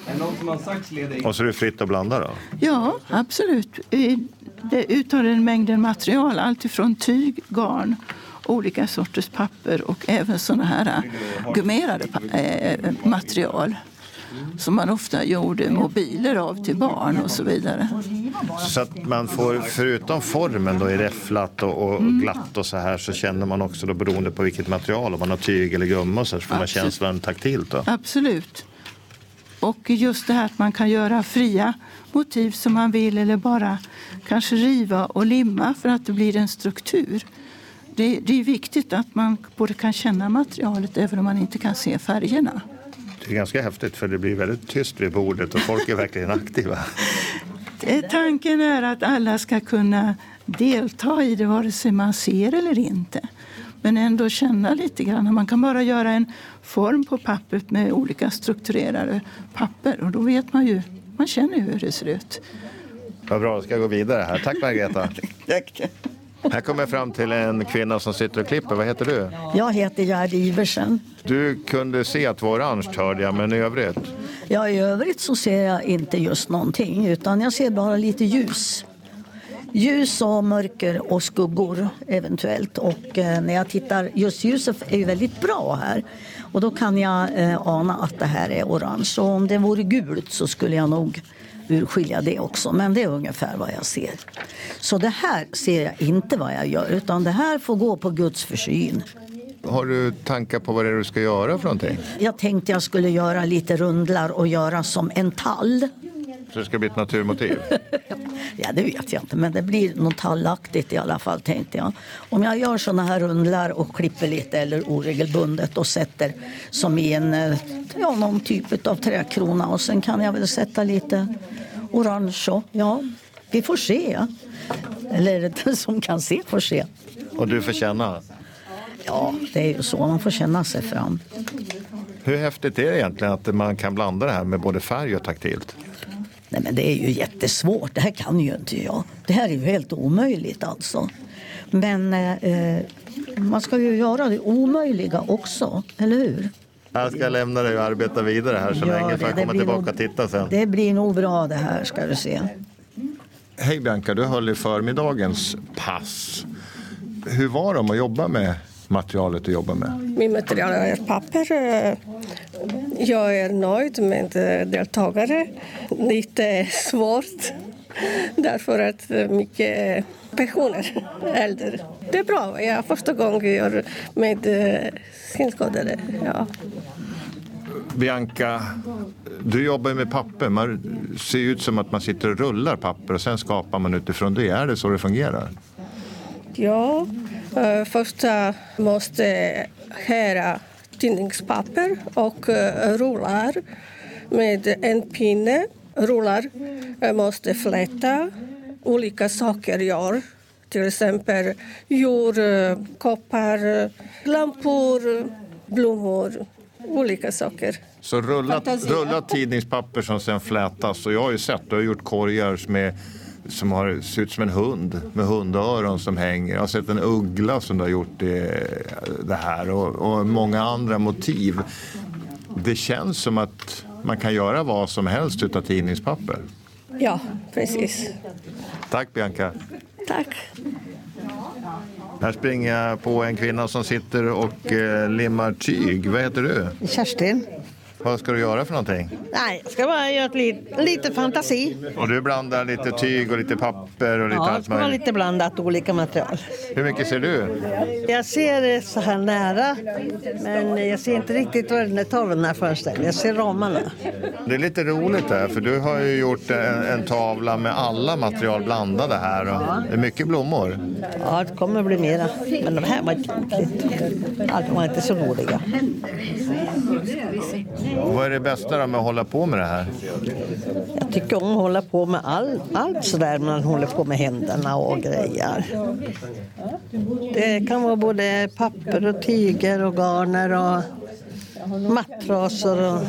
Och så är det fritt att blanda då? Ja, absolut. Det uttar en mängd material, allt ifrån tyg, garn, olika sorters papper och även sådana här gummerade material som man ofta gjorde mobiler av till barn och så vidare. Så att man får, förutom formen då i räfflat och glatt och så här, så känner man också då beroende på vilket material, om man har tyg eller gumma så får man känslan taktilt då? Absolut. Och just det här att man kan göra fria motiv som man vill eller bara kanske riva och limma för att det blir en struktur. Det är viktigt att man både kan känna materialet även om man inte kan se färgerna. Det är ganska häftigt för det blir väldigt tyst vid bordet och folk är verkligen aktiva. Tanken är att alla ska kunna delta i det vare sig man ser eller inte. Men ändå känna lite grann. Man kan bara göra en form på pappret med olika strukturerade papper. Och då vet man känner ju hur det ser ut. Vad bra, ska jag gå vidare här. Tack Margareta. Tack. Här kommer jag fram till en kvinna som sitter och klipper. Vad heter du? Jag heter Gerd Iversen. Du kunde se att det var orange, hörde jag, men i övrigt? Ja, i övrigt så ser jag inte just någonting, utan jag ser bara lite ljus. Ljus och mörker och skuggor eventuellt. Och när jag tittar, just ljuset är ju väldigt bra här. Och då kan jag ana att det här är orange. Och om det vore gult så skulle jag nog urskilja det också. Men det är ungefär vad jag ser. Så det här ser jag inte vad jag gör, utan det här får gå på Guds försyn. Har du tankar på vad det är du ska göra för någonting? Jag tänkte jag skulle göra lite rundlar och göra som en tall. Så det ska bli ett naturmotiv? Ja, det vet jag inte, men det blir något tallaktigt i alla fall, tänkte jag. Om jag gör såna här rundlar och klipper lite eller oregelbundet och sätter som i någon typ av träkrona, och sen kan jag väl sätta lite orange och, ja, vi får se. Eller den som kan se får se. Och du får känna? Ja, det är ju så. Man får känna sig fram. Hur häftigt är det egentligen att man kan blanda det här med både färg och taktilt? Nej, men det är ju jättesvårt. Det här kan ju inte jag. Det här är ju helt omöjligt alltså. Men man ska ju göra det omöjliga också, eller hur? Jag ska lämna dig och arbeta vidare här så länge, för jag komma tillbaka och titta sen. Det blir nog bra det här, ska du se. Hej Bianca, du höll i förmiddagens pass. Hur var det att jobba med materialet du jobbar med? Min material är papper. Jag är nöjd med deltagare. Lite svårt därför att mycket personer äldre. Det är bra. Jag första gången gör med synskadade. Ja. Bianca, du jobbar med papper. Man ser ut som att man sitter och rullar papper och sen skapar man utifrån det. Är det så det fungerar? Ja, först måste skära tidningspapper och rullar med en pinne. Rullar måste fläta. Olika saker gör. Till exempel djur, koppar, lampor, blommor. Olika saker. Så rullat tidningspapper som sen flätas. Och jag har ju sett, du har gjort korgar som har ser ut som en hund med hundöron som hänger. Jag har sett en uggla som har gjort det här och många andra motiv. Det känns som att man kan göra vad som helst utav tidningspapper. Ja, precis. Tack Bianca. Tack. Här springer jag på en kvinna som sitter och limmar tyg. Vad heter du? Kerstin. Vad ska du göra för någonting? Nej, jag ska bara göra lite fantasi. Och du blandar lite tyg och lite papper och lite allt möjligt? Ja, det ska vara lite blandat, olika material. Hur mycket ser du? Jag ser så här nära, men jag ser inte riktigt vad den är tavlan här föreställer. Jag ser ramarna. Det är lite roligt här, för du har ju gjort en tavla med alla material blandade här. Och det är mycket blommor. Ja, det kommer att bli mera. Men de här var inte riktigt. Allt var inte så roliga. Vad är det bästa då med att hålla på med det här? Jag tycker om att hålla på med allt sådär man håller på med händerna och grejer. Det kan vara både papper och tyger och garner och mattrasor.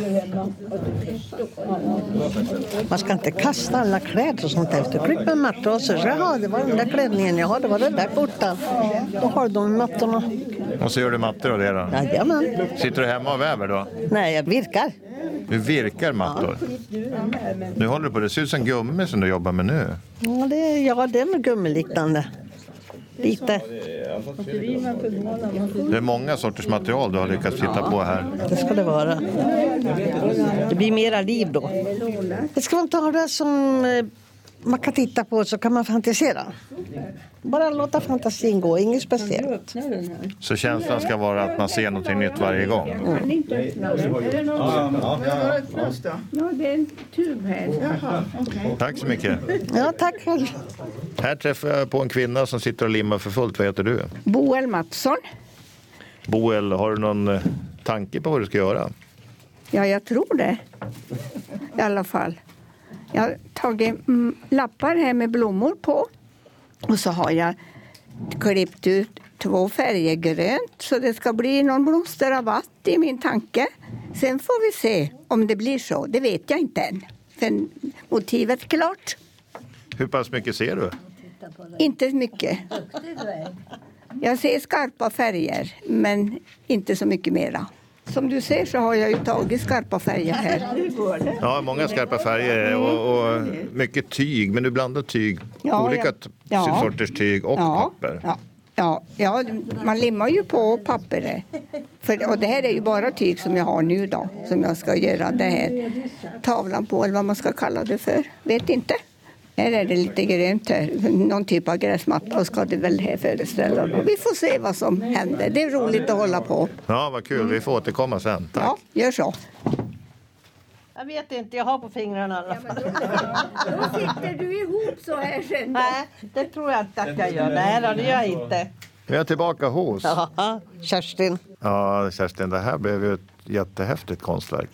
Man ska inte kasta alla kläder och sånt efter. Klippa mattrasor. Så jaha, det var den där klänningen. Jaha, det var den där skjortan. Då har de mattorna. Och så gör du mattor av det då? Jajamän. Sitter du hemma och väver då? Nej, jag virkar. Du virkar mattor? Nu håller du på, det ser ut som gummi som du jobbar med nu. Ja, det är nog gummiliknande. Lite. Det är många sorters material du har lyckats hitta på här. Det ska det vara. Det blir mera liv då. Det ska vara en tavla som man kan titta på, så kan man fantisera. Bara låta fantasin gå, inget speciellt. Så känslan ska vara att man ser något nytt varje gång. Mm. Tack så mycket. Ja, tack. Här träffar jag på en kvinna som sitter och limmar för fullt. Vad heter du? Boel Mattsson. Boel, har du någon tanke på vad du ska göra? Ja, jag tror det. I alla fall. Jag har tagit lappar här med blommor på. Och så har jag klippt ut 2 färger grönt, så det ska bli någon blomsterrabatt i min tanke. Sen får vi se om det blir så, det vet jag inte än. För motivet är klart. Hur pass mycket ser du? Inte mycket. Jag ser skarpa färger, men inte så mycket mera. Som du ser så har jag ju tagit skarpa färger här. Ja, många skarpa färger och mycket tyg. Men du blandar tyg, olika sorters tyg och papper. Ja, man limmar ju på pappret. Och det här är ju bara tyg som jag har nu då. Som jag ska göra det här tavlan på, eller vad man ska kalla det för. Vet inte. Här är det lite grönt här. Någon typ av gräsmatta, och ska det väl här föreställa. Vi får se vad som händer. Det är roligt att hålla på. Ja, vad kul. Vi får återkomma sen. Tack. Ja, gör så. Jag vet inte, jag har på fingrarna i alla fall. Då sitter du ihop så här sen då. Nej, det tror jag inte att jag gör. Nej, det gör jag inte. Vi är tillbaka hos. Ja, Kerstin. Ja, Kerstin, det här blev ju ett jättehäftigt konstverk.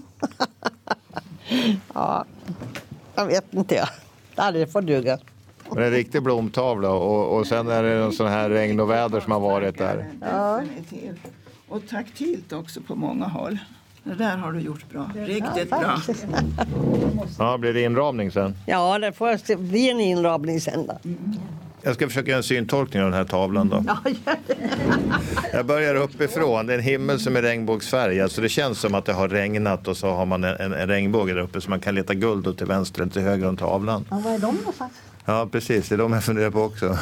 Ja, jag vet inte jag. Det får duga. Men en riktig blomtavla och sen är det en sån här regn och väder som har varit där. Ja. Och taktilt också på många håll. Det där har du gjort bra. Riktigt bra. Ja, blir det inramning sen? Ja, det får bli en inramning sen då. Jag ska försöka göra en syntolkning av den här tavlan då. Ja, gör det. Jag börjar uppifrån. Det är en himmel som är regnbågsfärgad. Så det känns som att det har regnat och så har man en regnbåge där uppe så man kan leta guld och till vänster eller till höger om tavlan. Ja, vad är de någonstans? Ja, precis. Det är de jag funderar på också.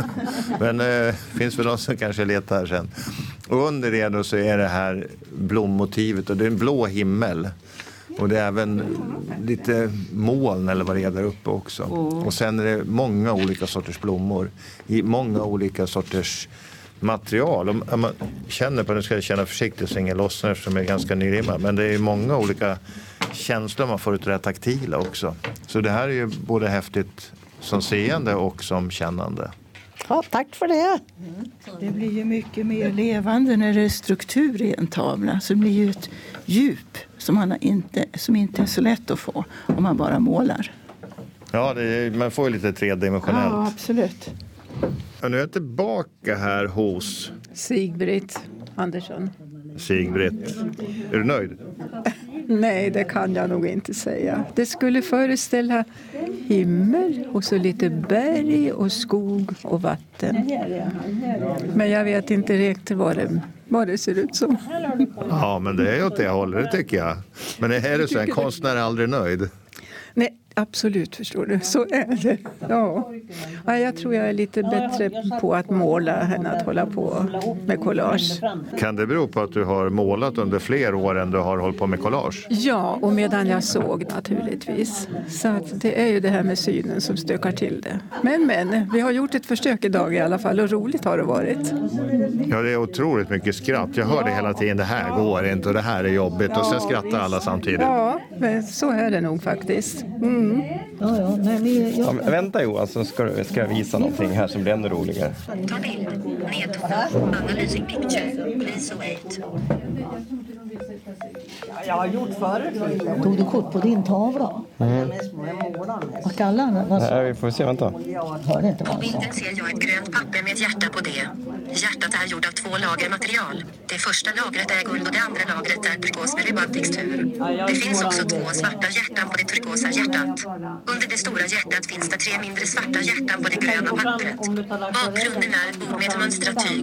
Men finns väl någon som kanske letar här sen. Och under det då så är det här blommotivet och det är en blå himmel. Och det är även lite moln eller vad det är där uppe också. Och sen är det många olika sorters blommor i många olika sorters material. Om man känner på det, ska jag känna försiktigt så ingen lossnar som är ganska nyrimmad. Men det är många olika känslor man får ut det här taktila också. Så det här är ju både häftigt som seende och som kännande. Ja, tack för det. Det blir ju mycket mer levande när det är struktur i en tavla. Så det blir ju ett djup som inte är så lätt att få om man bara målar. Ja, man får ju lite tredimensionellt. Ja, absolut. Och nu är jag tillbaka här hos Sigbritt Andersson. Sigbritt. Är du nöjd? Nej, det kan jag nog inte säga. Det skulle föreställa himmel och så lite berg och skog och vatten. Men jag vet inte riktigt vad det ser ut som. Ja, men det är åt det hållet, det tycker jag. Men är det så en konstnär är aldrig nöjd? Nej, absolut, förstår du. Så är det. Ja. Jag tror jag är lite bättre på att måla än att hålla på med collage. Kan det bero på att du har målat under fler år än du har hållit på med collage? Ja, och medan jag såg naturligtvis. Så att det är ju det här med synen som stökar till det. Men, vi har gjort ett försök idag i alla fall och roligt har det varit. Ja, det är otroligt mycket skratt. Jag hör det hela tiden, det här går inte och det här är jobbigt. Och sen skrattar alla samtidigt. Ja, men så är det nog faktiskt. Mm. Ja, vänta Johan, så ska jag visa någonting här som blir ännu roligare. Ta bild, nedtonen, analysing picture, please wait. Jag har gjort förut. Tog du kort på din tavla? Vad kallar han den? Nej, vi får se, vänta. På bilden ser jag ett grönt papper med ett hjärta på det. Hjärtat är gjort av 2 lager material. Det första lagret är guld och det andra lagret är turkos med ribbad-textur. Det finns också 2 svarta hjärtan på det turkosa hjärtat. Under det stora hjärtat finns det 3 mindre svarta hjärtan på det gröna pappret. Bakgrunden är ett bord med ett mönstrat tyg.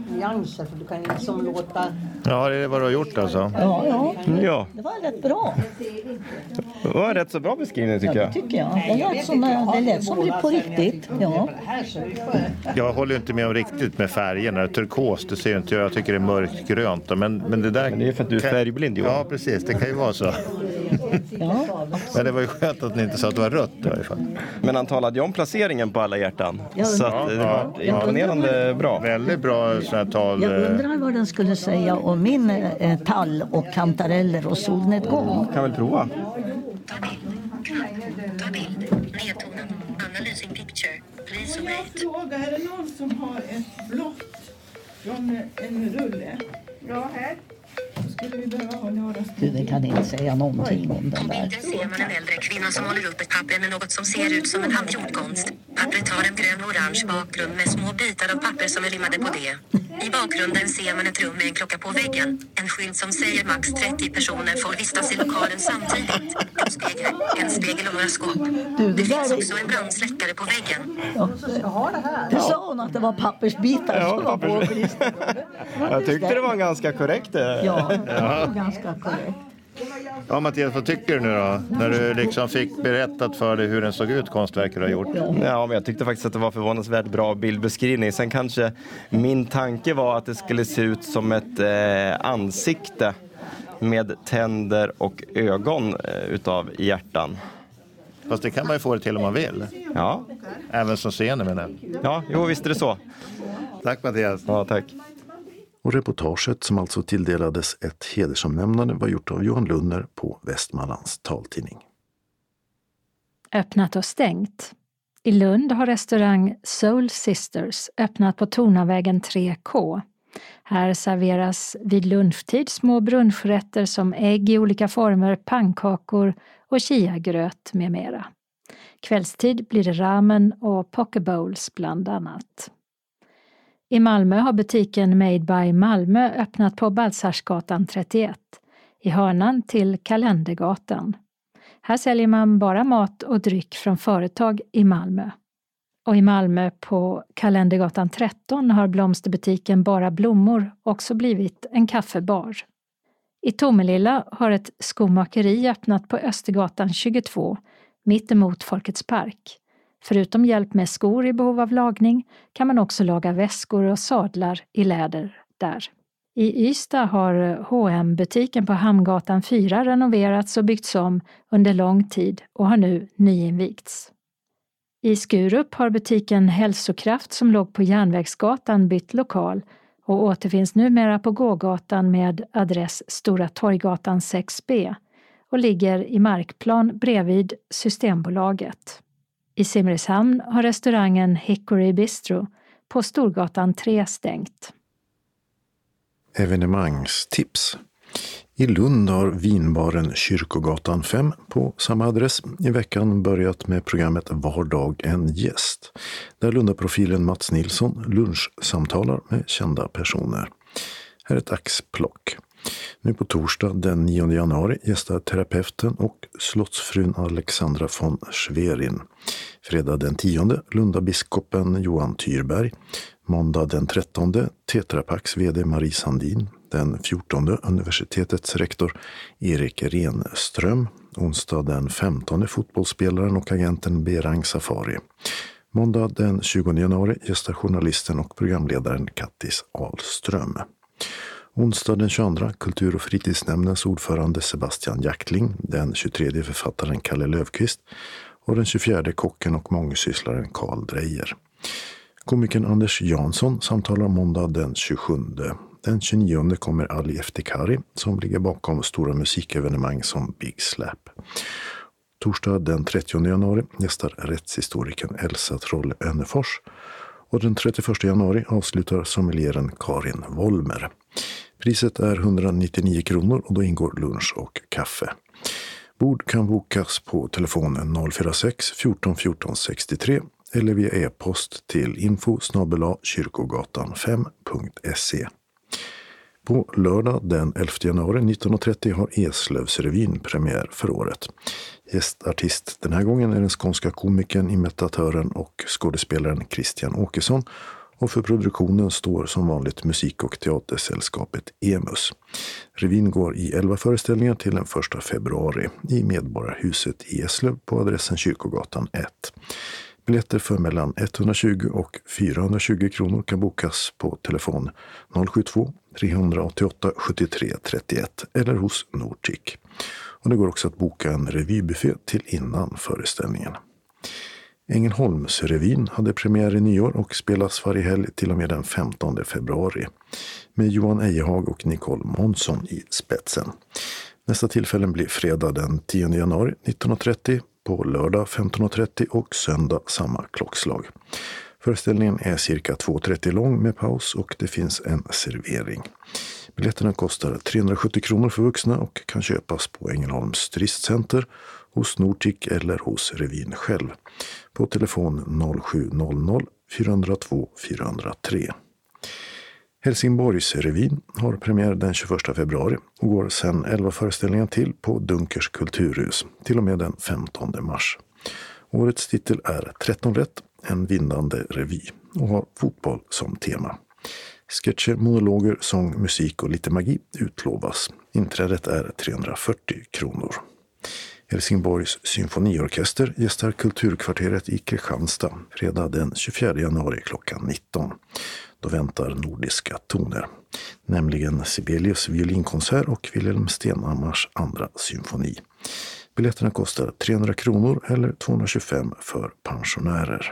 Ja, det är vad du har gjort alltså. Ja. Det var rätt bra. Det var en rätt så bra beskrivning tycker jag. Ja, tycker jag. Det lät som det på riktigt. Ja. Jag håller inte med om riktigt med färgerna. Turkos, det ser inte jag tycker det är mörkgrönt. Men det där... Men det är för att du är färgblind, Johan. Ja, precis. Det kan ju vara så. Men det var ju skönt att ni inte sa att det var rött i alla fall. Men han talade ju om placeringen på alla hjärtan. Ja, så att det var imponerande bra. Väldigt bra sådana här tal. Jag undrar vad den skulle säga om min tall och kantareller och solnedgång. Kan väl prova. Ta bild, nedtonen, analysing picture, please wait. Fråga, är det någon som har ett blått från en rulle? Ja, här. Då skulle vi behöva ha några stycken. vi kan inte säga någonting om den där. Bilden ser man en äldre kvinna som håller upp ett papper med något som ser ut som en handgjord konst. Pappret har en grön och orange bakgrund med små bitar av papper som är limmade på det. I bakgrunden ser man ett rum med en klocka på väggen. En skylt som säger max 30 personer får vistas i lokalen samtidigt. En spegel och några skåp. Det finns också en brandsläckare på väggen. Det sa hon att det var pappersbitar som var på listan. Jag tyckte det var ganska korrekt. Ja, det var ganska korrekt. Ja, Mattias, vad tycker du nu då? När du liksom fick berättat för dig hur den såg ut, konstverket du har gjort. Ja, men jag tyckte faktiskt att det var förvånansvärt bra bildbeskrivning. Sen kanske min tanke var att det skulle se ut som ett ansikte med tänder och ögon utav hjärtan. Fast det kan man ju få det till om man vill. Ja. Även som seende med det. Ja, jo, visst är det så. Tack Mattias. Ja, tack. Och reportaget som alltså tilldelades ett hedersomnämnande var gjort av Johan Lunner på Västmanlands taltidning. Öppnat och stängt. I Lund har restaurang Soul Sisters öppnat på Tornavägen 3K. Här serveras vid lunchtid små brunchrätter som ägg i olika former, pannkakor och chiagröt med mera. Kvällstid blir det ramen och pokebowls bland annat. I Malmö har butiken Made by Malmö öppnat på Baltzarsgatan 31, i hörnan till Kalendergatan. Här säljer man bara mat och dryck från företag i Malmö. Och i Malmö på Kalendergatan 13 har blomsterbutiken Bara Blommor också blivit en kaffebar. I Tomelilla har ett skomakeri öppnat på Östergatan 22, mitt emot Folkets park. Förutom hjälp med skor i behov av lagning kan man också laga väskor och sadlar i läder där. I Ystad har H&M-butiken på Hamngatan 4 renoverats och byggts om under lång tid och har nu nyinvigts. I Skurup har butiken Hälsokraft som låg på Järnvägsgatan bytt lokal och återfinns numera på gågatan med adress Stora Torggatan 6B och ligger i markplan bredvid Systembolaget. I Simrishamn har restaurangen Hickory Bistro på Storgatan 3 stängt. Evenemangstips. I Lund har vinbaren Kyrkogatan 5 på samma adress i veckan börjat med programmet Var dag en gäst. Där Lundaprofilen Mats Nilsson lunchsamtalar med kända personer. Här är ett axplock. Nu på torsdag den 9 januari gästar terapeuten och slottsfrun Alexandra von Schwerin. Fredag den 10 Lundabiskopen Johan Tyrberg. Måndag den 13 Tetrapax vd Marie Sandin. Den 14 universitetets rektor Erik Renström. Onsdag den 15 fotbollsspelaren och agenten Berang Safari. Måndag den 20 januari gästar journalisten och programledaren Kattis Ahlström. Onsdag den 22 kultur- och fritidsnämndens ordförande Sebastian Jackling, den 23 författaren Kalle Löfqvist och den 24 kocken och mångsysslaren Karl Drejer. Komikern Anders Jansson samtalar måndag den 27. Den 29 kommer Ali Eftikari som ligger bakom stora musikevenemang som Big Slap. Torsdag den 30 januari gästar rättshistorikern Elsa Trolle Önnefors och den 31 januari avslutar sommelieren Karin Wollmer. Priset är 199 kronor och då ingår lunch och kaffe. Bord kan bokas på telefonen 046 14 14 63 eller via e-post till info@kyrkogatan5.se. På lördag den 11 januari 19.30 har Eslövsrevyn premiär för året. Gästartist den här gången är den skånska komikern, imitatören och skådespelaren Christian Åkesson. Och för produktionen står som vanligt musik- och teatersällskapet Emus. Revyn går i 11 föreställningar till den 1 februari i Medborgarhuset i Eslöv på adressen Kyrkogatan 1. Biljetter för mellan 120 och 420 kronor kan bokas på telefon 072 388 73 31 eller hos Nortic. Och det går också att boka en revybuffé till innan föreställningen. Ängelholmsrevyn hade premiär i nyår och spelas varje helg till och med den 15 februari med Johan Ejehag och Nicole Månsson i spetsen. Nästa tillfällen blir fredag den 10 januari 19.30, på lördag 15.30 och söndag samma klockslag. Föreställningen är cirka 2.30 lång med paus och det finns en servering. Biljetterna kostar 370 kronor för vuxna och kan köpas på Ängelholms turistcenter, hos Nortic eller hos revyn själv på telefon 0700 402 403. Helsingborgs revyn har premiär den 21 februari och går sedan 11 föreställningar till på Dunkers kulturhus till och med den 15 mars. Årets titel är 13 rätt, en vinnande revy och har fotboll som tema. Sketcher, monologer, sång, musik och lite magi utlovas. Inträdet är 340 kronor. Helsingborgs symfoniorkester gästar Kulturkvarteret i Kristianstad fredag den 24 januari klockan 19. Då väntar nordiska toner, nämligen Sibelius violinkonsert och Wilhelm Stenhammars andra symfoni. Biljetterna kostar 300 kronor eller 225 för pensionärer.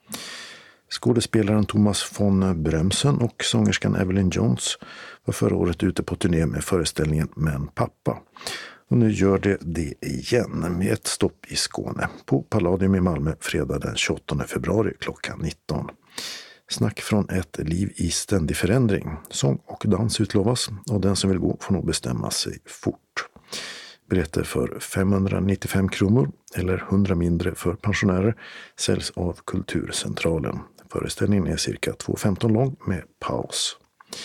Skådespelaren Thomas von Bremsen och sångerskan Evelyn Jones var förra året ute på turné med föreställningen Men pappa. Och nu gör det igen med ett stopp i Skåne på Palladium i Malmö fredag den 28 februari klockan 19. Snack från ett liv i ständig förändring. Sång och dans utlovas och den som vill gå får nog bestämma sig fort. Biljetter för 595 kronor eller 100 mindre för pensionärer säljs av Kulturcentralen. Föreställningen är cirka 2,15 lång med paus.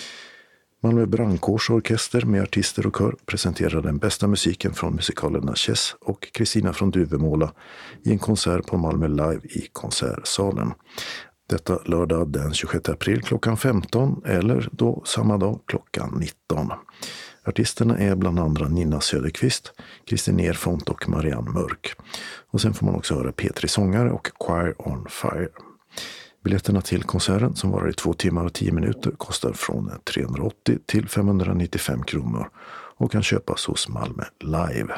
Malmö brandkårsorkester med artister och kör presenterar den bästa musiken från musikalerna Chess och Kristina från Duvemåla i en konsert på Malmö Live i konsertsalen. Detta lördag den 26 april klockan 15 eller då samma dag klockan 19. Artisterna är bland andra Nina Söderqvist, Kristin Erfont och Marianne Mörk. Och sen får man också höra P3 sångare och Choir on Fire. Biljetterna till konserten som varar i 2 timmar och 10 minuter kostar från 380 till 595 kronor och kan köpas hos Malmö Live.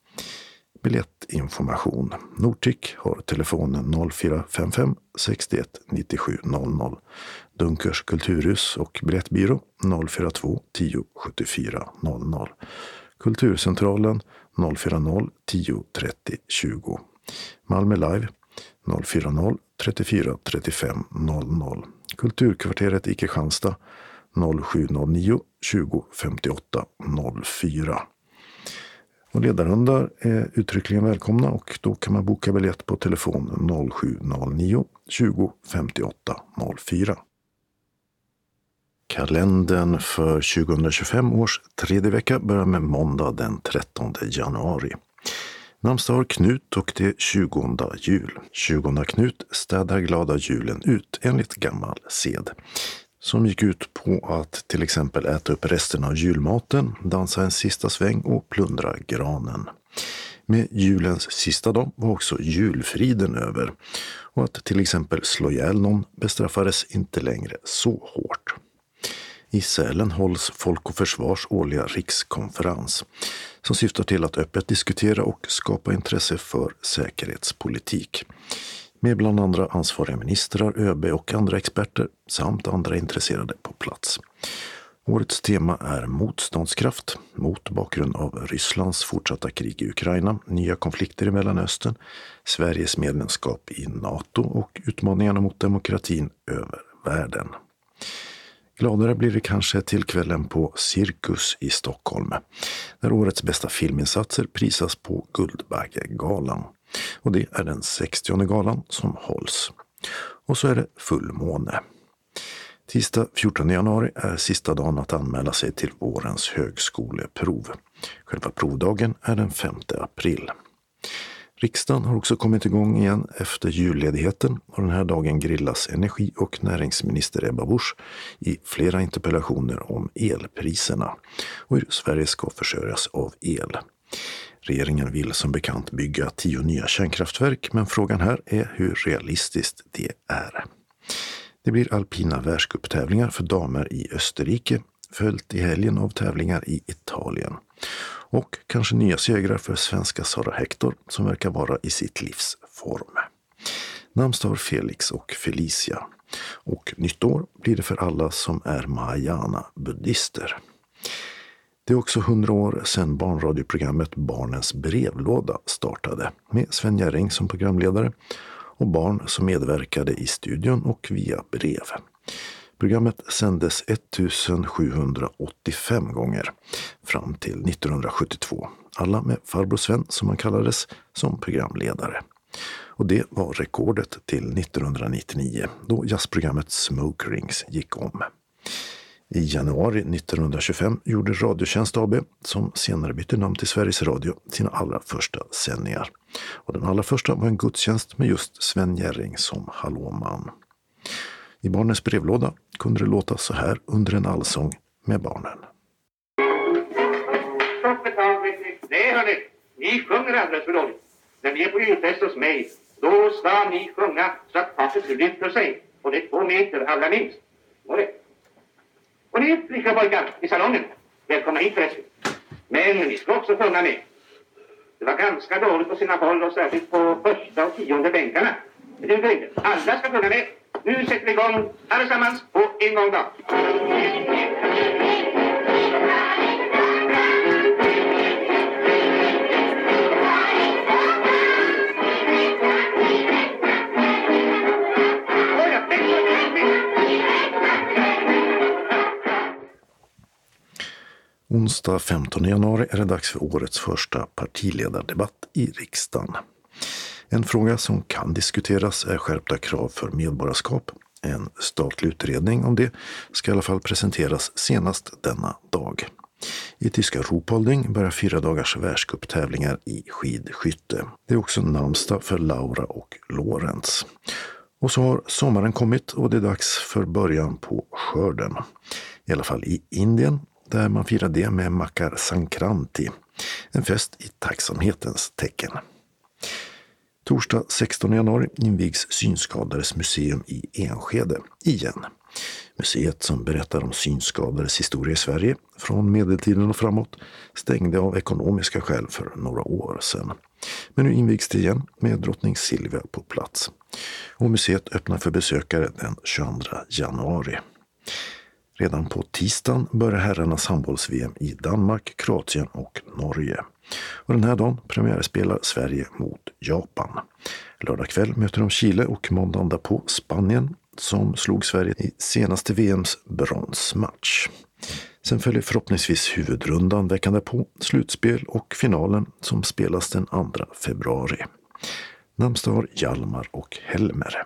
Biljettinformation. Nortic har telefonen 0455 61 97 00. Dunkers kulturhus och biljettbyrå 042 10 74 00. Kulturcentralen 040 10 30 20. Malmö Live 040 34 35 00. Kulturkvarteret i Kristianstad 0709 20 58 04. Och ledarhundar är uttryckligen välkomna och då kan man boka biljett på telefon 0709 20 58 04. Kalendern för 2025 års tredje vecka börjar med måndag den 13 januari. Namnsdag har Knut och det är 20 jul. 20 Knut städar glada julen ut enligt gammal sed. Som gick ut på att till exempel äta upp resten av julmaten, dansa en sista sväng och plundra granen. Med julens sista dag var också julfriden över och att till exempel slå ihjäl någon bestraffades inte längre så hårt. I Sälen hålls Folk och Försvars årliga rikskonferens som syftar till att öppet diskutera och skapa intresse för säkerhetspolitik. Med bland andra ansvariga ministrar, ÖB och andra experter samt andra intresserade på plats. Årets tema är motståndskraft mot bakgrund av Rysslands fortsatta krig i Ukraina, nya konflikter i Mellanöstern, Sveriges medlemskap i NATO och utmaningarna mot demokratin över världen. Gladare blir det kanske till kvällen på Cirkus i Stockholm, där årets bästa filminsatser prisas på Guldbaggegalan. Och det är den 60:e galan som hålls. Och så är det fullmåne. Tisdag 14 januari är sista dagen att anmäla sig till vårens högskoleprov. Själva provdagen är den 5 april. Riksdagen har också kommit igång igen efter julledigheten och den här dagen grillas energi- och näringsminister Ebba Busch i flera interpellationer om elpriserna och hur Sverige ska försörjas av el. Regeringen vill som bekant bygga 10 nya kärnkraftverk, men frågan här är hur realistiskt det är. Det blir alpina världscuptävlingar för damer i Österrike, följt i helgen av tävlingar i Italien. Och kanske nya segrar för svenska Sara Hector som verkar vara i sitt livs form. Namnsdag Felix och Felicia. Och nytt år blir det för alla som är Mahayana-buddhister. Det är också 100 år sedan barnradioprogrammet Barnens brevlåda startade med Sven Jerring som programledare och barn som medverkade i studion och via brev. Programmet sändes 1785 gånger fram till 1972. Alla med farbror Sven, som han kallades, som programledare. Och det var rekordet till 1999 då jazzprogrammet Smoke Rings gick om. I januari 1925 gjorde Radiotjänst AB, som senare bytte namn till Sveriges Radio, sina allra första sändningar. Och den allra första var en gudstjänst med just Sven Jerring som hallåman. I barnens brevlåda kunde det låta så här under en allsång med barnen. Nej hörni, ni sjunger alldeles för dåligt. När ni är på julfest hos mig, då ska ni sjunga så att passet lyfter sig. Och det är 2 meter allra minst. Och ni flicka pojkar i salongen, välkomna hit förresten. Men ni ska också sjunga med. Det var ganska dåligt på sina håll och särskilt på första och 10:e bänkarna. Det duger inte. Alla ska sjunga med. Nu sätter vi igång allesammans på en gång då. Onsdag 15 januari är det dags för årets första partiledardebatt i riksdagen. En fråga som kan diskuteras är skärpta krav för medborgarskap. En statlig utredning om det ska i alla fall presenteras senast denna dag. I tyska Ruhpolding börjar 4 dagars världscuptävlingar i skidskytte. Det är också namnsdag för Laura och Lorenz. Och så har sommaren kommit och det är dags för början på skörden. I alla fall i Indien, där man firar det med Makar Sankranti, en fest i tacksamhetens tecken. Torsdag 16 januari invigs Synskadades museum i Enskede igen. Museet, som berättar om synskadades historia i Sverige från medeltiden och framåt, stängde av ekonomiska skäl för några år sedan. Men nu invigs det igen med drottning Silvia på plats. Och museet öppnar för besökare den 22 januari. Redan på tisdagen börjar herrarnas handbolls-VM i Danmark, Kroatien och Norge. Och den här dagen premiärspelar Sverige mot Japan. Lördag kväll möter de Chile och måndagen därpå Spanien, som slog Sverige i senaste VMs bronsmatch. Sen följer förhoppningsvis huvudrundan veckan därpå, slutspel och finalen som spelas den 2 februari. Namnsdag har Hjalmar och Helmer.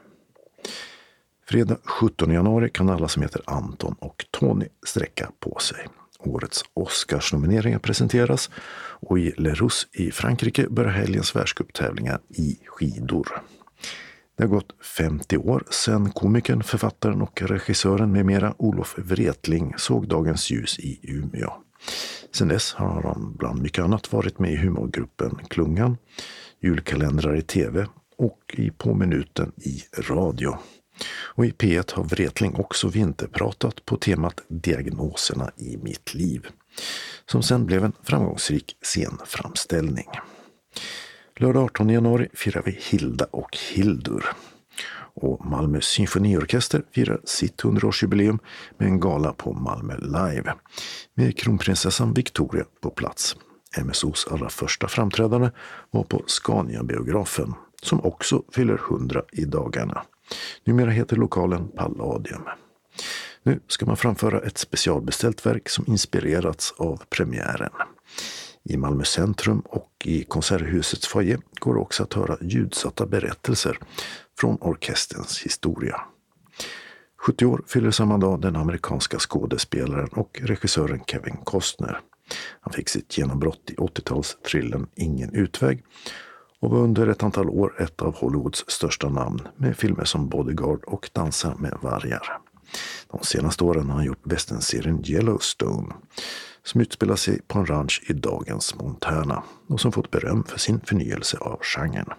Fredag 17 januari kan alla som heter Anton och Tony sträcka på sig. Årets Oscarsnomineringar presenteras och i Le Rousse i Frankrike börjar helgens världscuptävlingar i skidor. Det har gått 50 år sedan komikern, författaren och regissören med mera Olof Wretling såg dagens ljus i Umeå. Sedan dess har han bland mycket annat varit med i humorgruppen Klungan, julkalendrar i tv och i På minuten i radio. Och i P1 har Wretling också vinterpratat på temat Diagnoserna i mitt liv, som sen blev en framgångsrik scenframställning. Lördag 18 januari firar vi Hilda och Hildur. Och Malmö symfoniorkester firar sitt 100-årsjubileum med en gala på Malmö Live med kronprinsessan Victoria på plats. MSOs allra första framträdande var på Scania-biografen, som också fyller 100 i dagarna. Numera heter lokalen Palladium. Nu ska man framföra ett specialbeställt verk som inspirerats av premiären. I Malmö centrum och i Konserthusets foyer går det också att höra ljudsatta berättelser från orkesterns historia. 70 år fyller samma dag den amerikanska skådespelaren och regissören Kevin Costner. Han fick sitt genombrott i 80-talsthrillern Ingen utväg och var under ett antal år ett av Hollywoods största namn med filmer som Bodyguard och Dansa med vargar. De senaste åren har han gjort westernserien Yellowstone, som utspelar sig på en ranch i dagens Montana och som fått beröm för sin förnyelse av genren.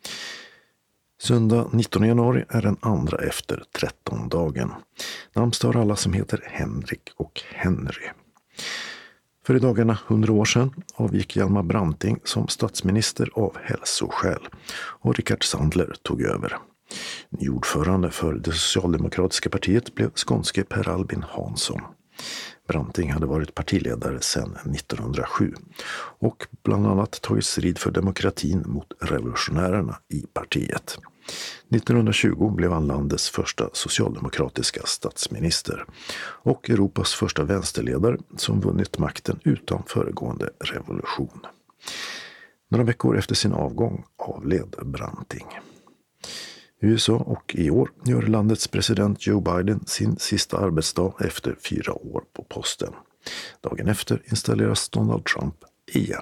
Söndag 19 januari är den andra efter 13-dagen. Namnsdag har alla som heter Henrik och Henry. För i dagarna 100 år sedan avgick Hjalmar Branting som statsminister av hälsoskäl och Rickard Sandler tog över. Ny ordförande för det socialdemokratiska partiet blev skånske Per Albin Hansson. Branting hade varit partiledare sedan 1907 och bland annat tagit strid för demokratin mot revolutionärerna i partiet. 1920 blev han landets första socialdemokratiska statsminister och Europas första vänsterledare som vunnit makten utan föregående revolution. Några veckor efter sin avgång avled Branting. USA och i år gör landets president Joe Biden sin sista arbetsdag efter 4 år på posten. Dagen efter installeras Donald Trump igen.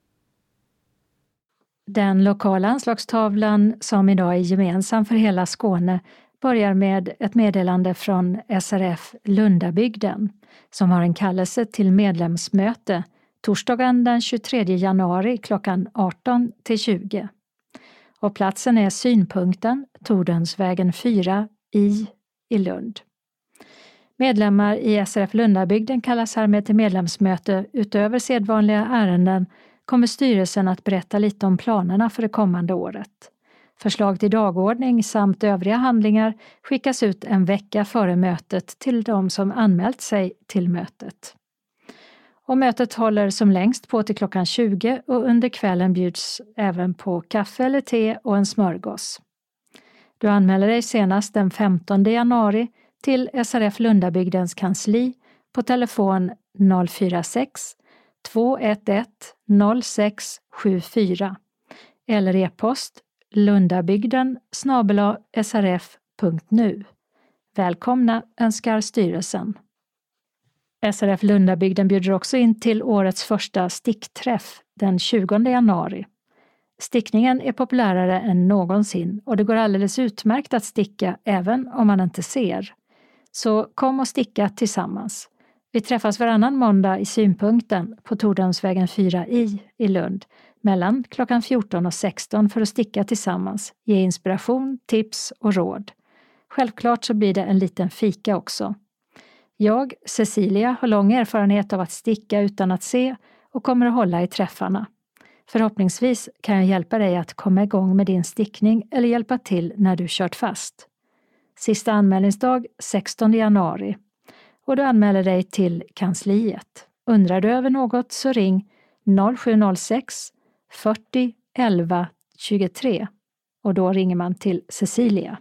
Den lokala anslagstavlan som idag är gemensam för hela Skåne börjar med ett meddelande från SRF Lundabygden som har en kallelse till medlemsmöte torsdagen den 23 januari klockan 18-20. Och platsen är Synpunkten, Tordensvägen 4 i Lund. Medlemmar i SRF Lundabygden kallas härmed till medlemsmöte. Utöver sedvanliga ärenden kommer styrelsen att berätta lite om planerna för det kommande året. Förslag till dagordning samt övriga handlingar skickas ut en vecka före mötet till de som anmält sig till mötet. Och mötet håller som längst på till klockan 20 och under kvällen bjuds även på kaffe eller te och en smörgås. Du anmäler dig senast den 15 januari till SRF Lundabygdens kansli på telefon 046 211 0674 eller e-post lundabygden@srf.nu. Välkomna önskar styrelsen. SRF Lundabygden bjuder också in till årets första stickträff den 20 januari. Stickningen är populärare än någonsin och det går alldeles utmärkt att sticka även om man inte ser. Så kom och sticka tillsammans. Vi träffas varannan måndag i Synpunkten på Tordensvägen 4 i Lund mellan klockan 14 och 16 för att sticka tillsammans, ge inspiration, tips och råd. Självklart så blir det en liten fika också. Jag, Cecilia, har lång erfarenhet av att sticka utan att se och kommer att hålla i träffarna. Förhoppningsvis kan jag hjälpa dig att komma igång med din stickning eller hjälpa till när du kört fast. Sista anmälningsdag 16 januari och du anmäler dig till kansliet. Undrar du över något så ring 0706 40 11 23 och då ringer man till Cecilia.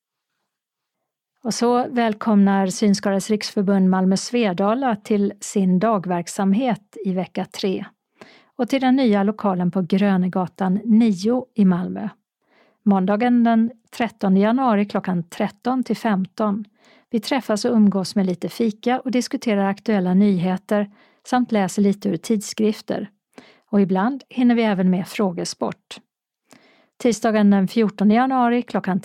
Och så välkomnar Synskadades riksförbund Malmö Svedala till sin dagverksamhet i vecka 3 och till den nya lokalen på Grönegatan 9 i Malmö. Måndagen den 13 januari klockan 13-15. Vi träffas och umgås med lite fika och diskuterar aktuella nyheter samt läser lite ur tidskrifter. Och ibland hinner vi även med frågesport. Tisdagen den 14 januari klockan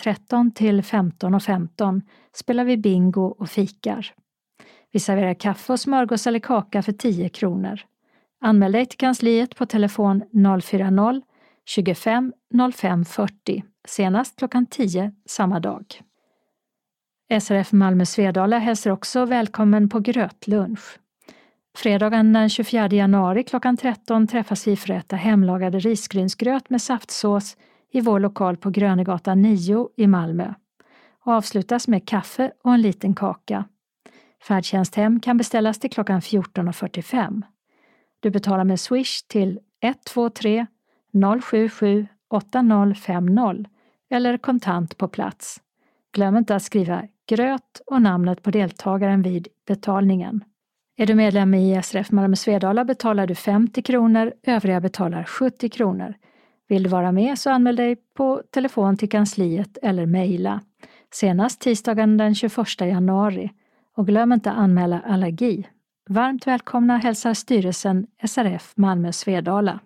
13-15:15 spelar vi bingo och fikar. Vi serverar kaffe och smörgås eller kaka för 10 kronor. Anmäl dig till kansliet på telefon 040 25 05 40 senast klockan 10 samma dag. SRF Malmö Svedala hälsar också välkommen på grötlunch. Fredagen den 24 januari klockan 13 träffas vi för att äta hemlagade risgrynsgröt med saftsås i vår lokal på Grönegatan 9 i Malmö. Och avslutas med kaffe och en liten kaka. Färdtjänsthem kan beställas till klockan 14:45. Du betalar med Swish till 123 077 8050 eller kontant på plats. Glöm inte att skriva gröt och namnet på deltagaren vid betalningen. Är du medlem i SRF Malmö Svedala betalar du 50 kronor, övriga betalar 70 kronor. Vill du vara med så anmäl dig på telefon till kansliet eller mejla. Senast tisdagen den 21 januari. Och glöm inte anmäla allergi. Varmt välkomna hälsar styrelsen SRF Malmö Svedala.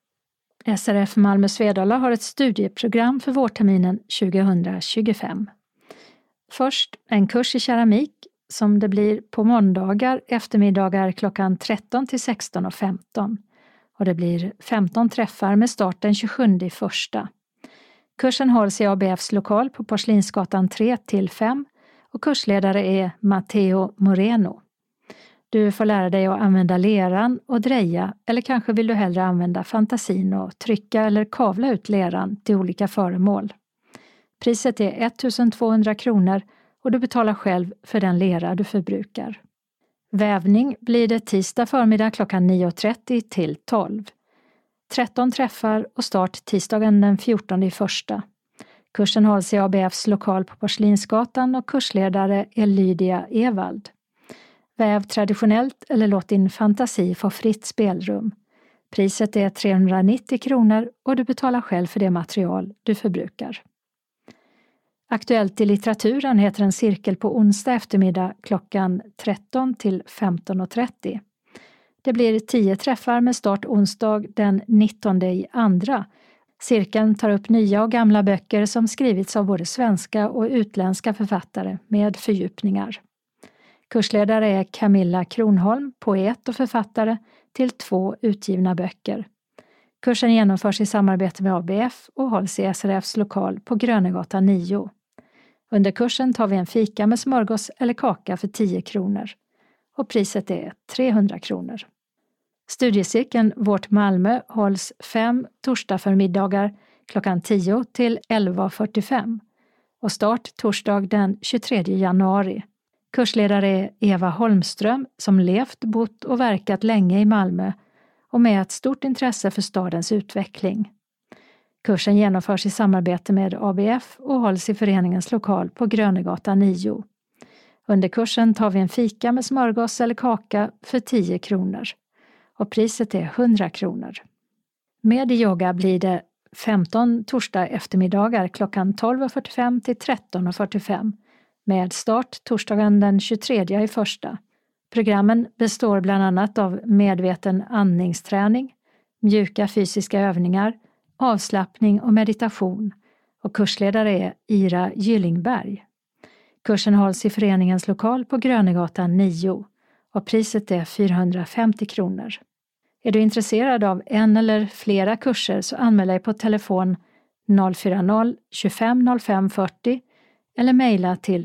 SRF Malmö Svedala har ett studieprogram för vårterminen 2025. Först en kurs i keramik som det blir på måndagar eftermiddagar klockan 13 till 16:15. Och det blir 15 träffar med start den 27/1. Kursen hålls i ABFs lokal på Porslinsgatan 3 till 5 och kursledare är Matteo Moreno. Du får lära dig att använda leran och dreja eller kanske vill du hellre använda fantasin och trycka eller kavla ut leran till olika föremål. Priset är 1200 kronor och du betalar själv för den lera du förbrukar. Vävning blir det tisdag förmiddag klockan 9:30 till 12. 13 träffar och start tisdagen den 14/1. Kursen hålls i ABFs lokal på Porslinsgatan och kursledare är Lydia Evald. Väv traditionellt eller låt din fantasi få fritt spelrum. Priset är 390 kronor och du betalar själv för det material du förbrukar. Aktuellt i litteraturen heter en cirkel på onsdag eftermiddag klockan 13 till 15.30. Det blir 10 träffar med start onsdag den 19/2. Cirkeln tar upp nya och gamla böcker som skrivits av både svenska och utländska författare med fördjupningar. Kursledare är Camilla Kronholm, poet och författare till 2 utgivna böcker. Kursen genomförs i samarbete med ABF och hålls i SRFs lokal på Grönegatan 9. Under kursen tar vi en fika med smörgås eller kaka för 10 kronor. Och priset är 300 kronor. Studiecirkeln Vårt Malmö hålls 5 torsdag förmiddagar klockan 10 till 11.45 och start torsdag den 23 januari. Kursledare är Eva Holmström som levt, bott och verkat länge i Malmö och med ett stort intresse för stadens utveckling. Kursen genomförs i samarbete med ABF och hålls i föreningens lokal på Grönegatan 9. Under kursen tar vi en fika med smörgås eller kaka för 10 kronor. Och priset är 100 kronor. Med yoga blir det 15 torsdag eftermiddagar klockan 12.45 till 13.45 med start torsdagen den 23/1. Programmen består bland annat av medveten andningsträning, mjuka fysiska övningar, avslappning och meditation och kursledare är Ira Gyllingberg. Kursen hålls i föreningens lokal på Grönegatan 9 och priset är 450 kronor. Är du intresserad av en eller flera kurser så anmäl dig på telefon 040 25 05 40 eller mejla till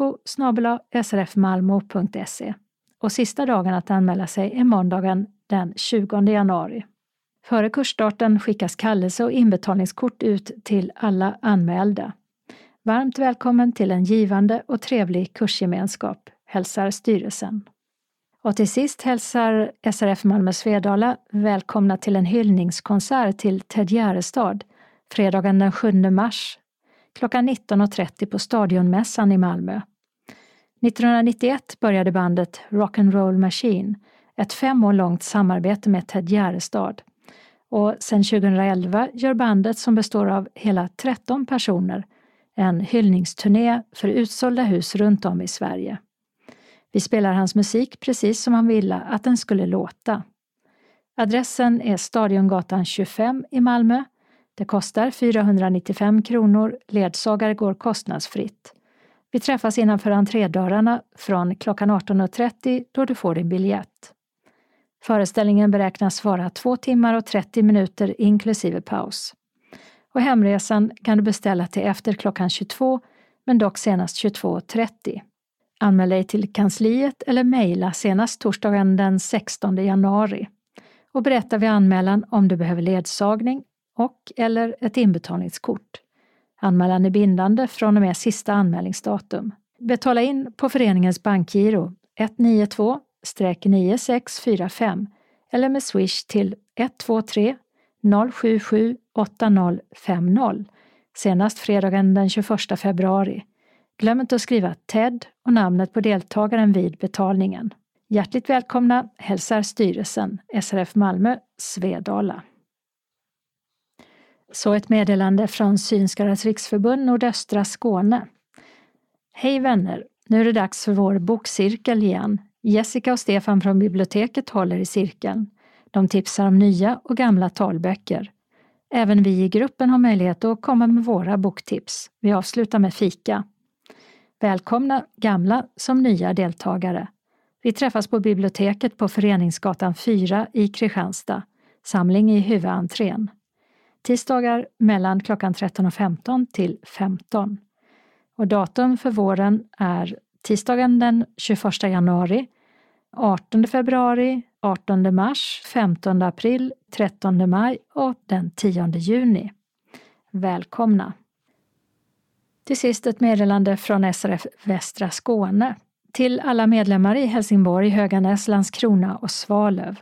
info@srfmalmo.se. Och sista dagen att anmäla sig är måndagen den 20 januari. Före kursstarten skickas kallelse och inbetalningskort ut till alla anmälda. Varmt välkommen till en givande och trevlig kursgemenskap, hälsar styrelsen. Och till sist hälsar SRF Malmö Svedala välkomna till en hyllningskonsert till Ted Gärdestad fredagen den 7 mars klockan 19.30 på Stadionmässan i Malmö. 1991 började bandet Rock'n'Roll Machine ett 5 år långt samarbete med Ted Gärdestad. Och sedan 2011 gör bandet som består av hela 13 personer en hyllningsturné för utsålda hus runt om i Sverige. Vi spelar hans musik precis som han ville att den skulle låta. Adressen är Stadiongatan 25 i Malmö. Det kostar 495 kronor. Ledsagare går kostnadsfritt. Vi träffas innanför entrédörrarna från klockan 18.30 då du får din biljett. Föreställningen beräknas vara 2 timmar och 30 minuter inklusive paus. Och hemresan kan du beställa till efter klockan 22 men dock senast 22.30. Anmäl dig till kansliet eller mejla senast torsdagen den 16 januari. Och berätta vid anmälan om du behöver ledsagning och eller ett inbetalningskort. Anmälan är bindande från och med sista anmälningsdatum. Betala in på föreningens bankgiro 192-9645 eller med swish till 123 077 8050 senast fredagen den 21 februari. Glöm inte att skriva TED och namnet på deltagaren vid betalningen. Hjärtligt välkomna hälsar styrelsen SRF Malmö Svedala. Så ett meddelande från Synskaras riksförbund Nordöstra Skåne. Hej vänner, nu är det dags för vår bokcirkel igen. Jessica och Stefan från biblioteket håller i cirkeln. De tipsar om nya och gamla talböcker. Även vi i gruppen har möjlighet att komma med våra boktips. Vi avslutar med fika. Välkomna gamla som nya deltagare. Vi träffas på biblioteket på Föreningsgatan 4 i Kristianstad. Samling i huvudentrén. Tisdagar mellan klockan 13.15 till 15. Och datum för våren är tisdagen den 21 januari, 18 februari, 18 mars, 15 april, 13 maj och den 10 juni. Välkomna! Till sist ett meddelande från SRF Västra Skåne. Till alla medlemmar i Helsingborg, Höganäs, Landskrona och Svalöv.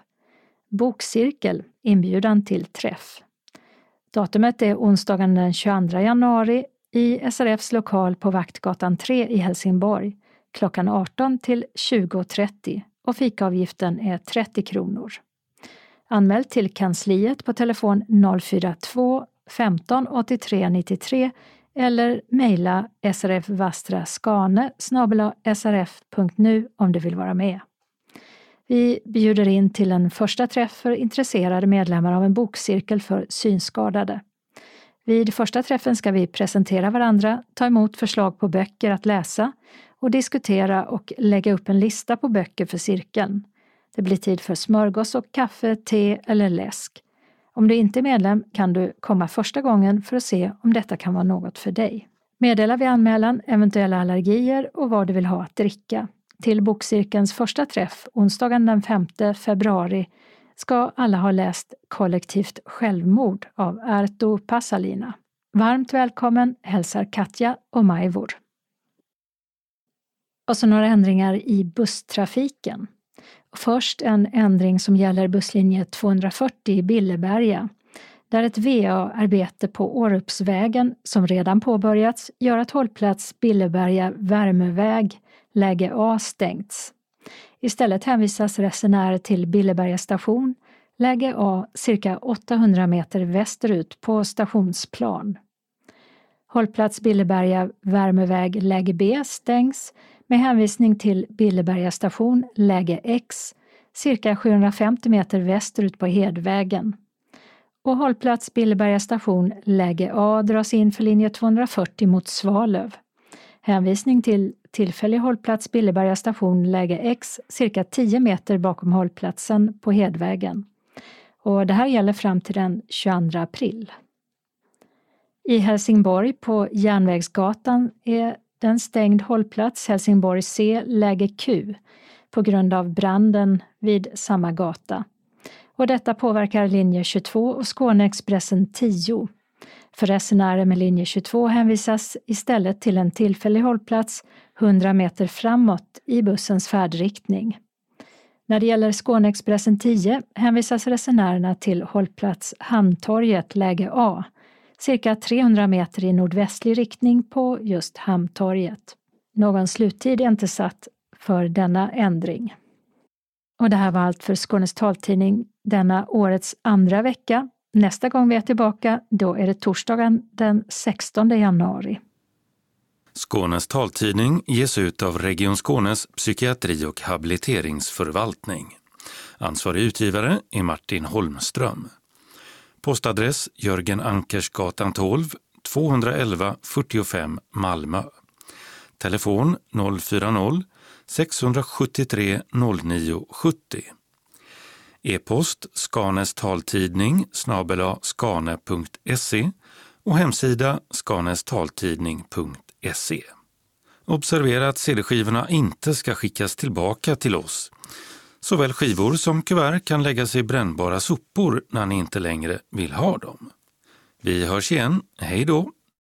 Bokcirkel, inbjudan till träff. Datumet är onsdagen den 22 januari, i SRFs lokal på Vaktgatan 3 i Helsingborg klockan 18 till 20.30 och fikaavgiften är 30 kronor. Anmäl till kansliet på telefon 042 15 83 93 eller mejla srfvastraskane@srf.nu om du vill vara med. Vi bjuder in till en första träff för intresserade medlemmar av en bokcirkel för synskadade. Vid första träffen ska vi presentera varandra, ta emot förslag på böcker att läsa och diskutera och lägga upp en lista på böcker för cirkeln. Det blir tid för smörgås och kaffe, te eller läsk. Om du inte är medlem kan du komma första gången för att se om detta kan vara något för dig. Meddela vid anmälan eventuella allergier och vad du vill ha att dricka. Till bokcirkelns första träff, onsdagen den 5 februari, ska alla ha läst Kollektivt självmord av Arto Passalina. Varmt välkommen hälsar Katja och Majvor. Och så några ändringar i busstrafiken. Först en ändring som gäller busslinje 240 i Billeberga, där ett VA-arbete på Årupsvägen som redan påbörjats gör att hållplats Billeberga Värmeväg läge A stängts. Istället hänvisas resenärer till Billeberga station, läge A cirka 800 meter västerut på stationsplan. Hållplats Billeberga Värmeväg läge B stängs med hänvisning till Billeberga station läge X cirka 750 meter västerut på Hedvägen. Och hållplats Billeberga station läge A dras in för linje 240 mot Svalöv. Hänvisning till tillfällig hållplats Billeberga station läge X cirka 10 meter bakom hållplatsen på Hedvägen. Och det här gäller fram till den 22 april. I Helsingborg på Järnvägsgatan är den stängd hållplats Helsingborg C läge Q på grund av branden vid samma gata. Och detta påverkar linje 22 och Skåneexpressen 10. För resenärer med linje 22 hänvisas istället till en tillfällig hållplats 100 meter framåt i bussens färdriktning. När det gäller Skåneexpressen 10 hänvisas resenärerna till hållplats Hamntorget läge A, cirka 300 meter i nordvästlig riktning på just Hamntorget. Någon sluttid är inte satt för denna ändring. Och det här var allt för Skånes taltidning denna årets andra vecka. Nästa gång vi är tillbaka, då är det torsdagen den 16 januari. Skånes taltidning ges ut av Region Skånes psykiatri- och habiliteringsförvaltning. Ansvarig utgivare är Martin Holmström. Postadress Jörgen Ankersgatan 12, 211 45 Malmö. Telefon 040 673 09 70. E-post skanestaltidning @skane.se och hemsida skanestaltidning.se. Observera att CD-skivorna inte ska skickas tillbaka till oss. Såväl skivor som kuvert kan läggas i brännbara sopor när ni inte längre vill ha dem. Vi hörs igen, hej då!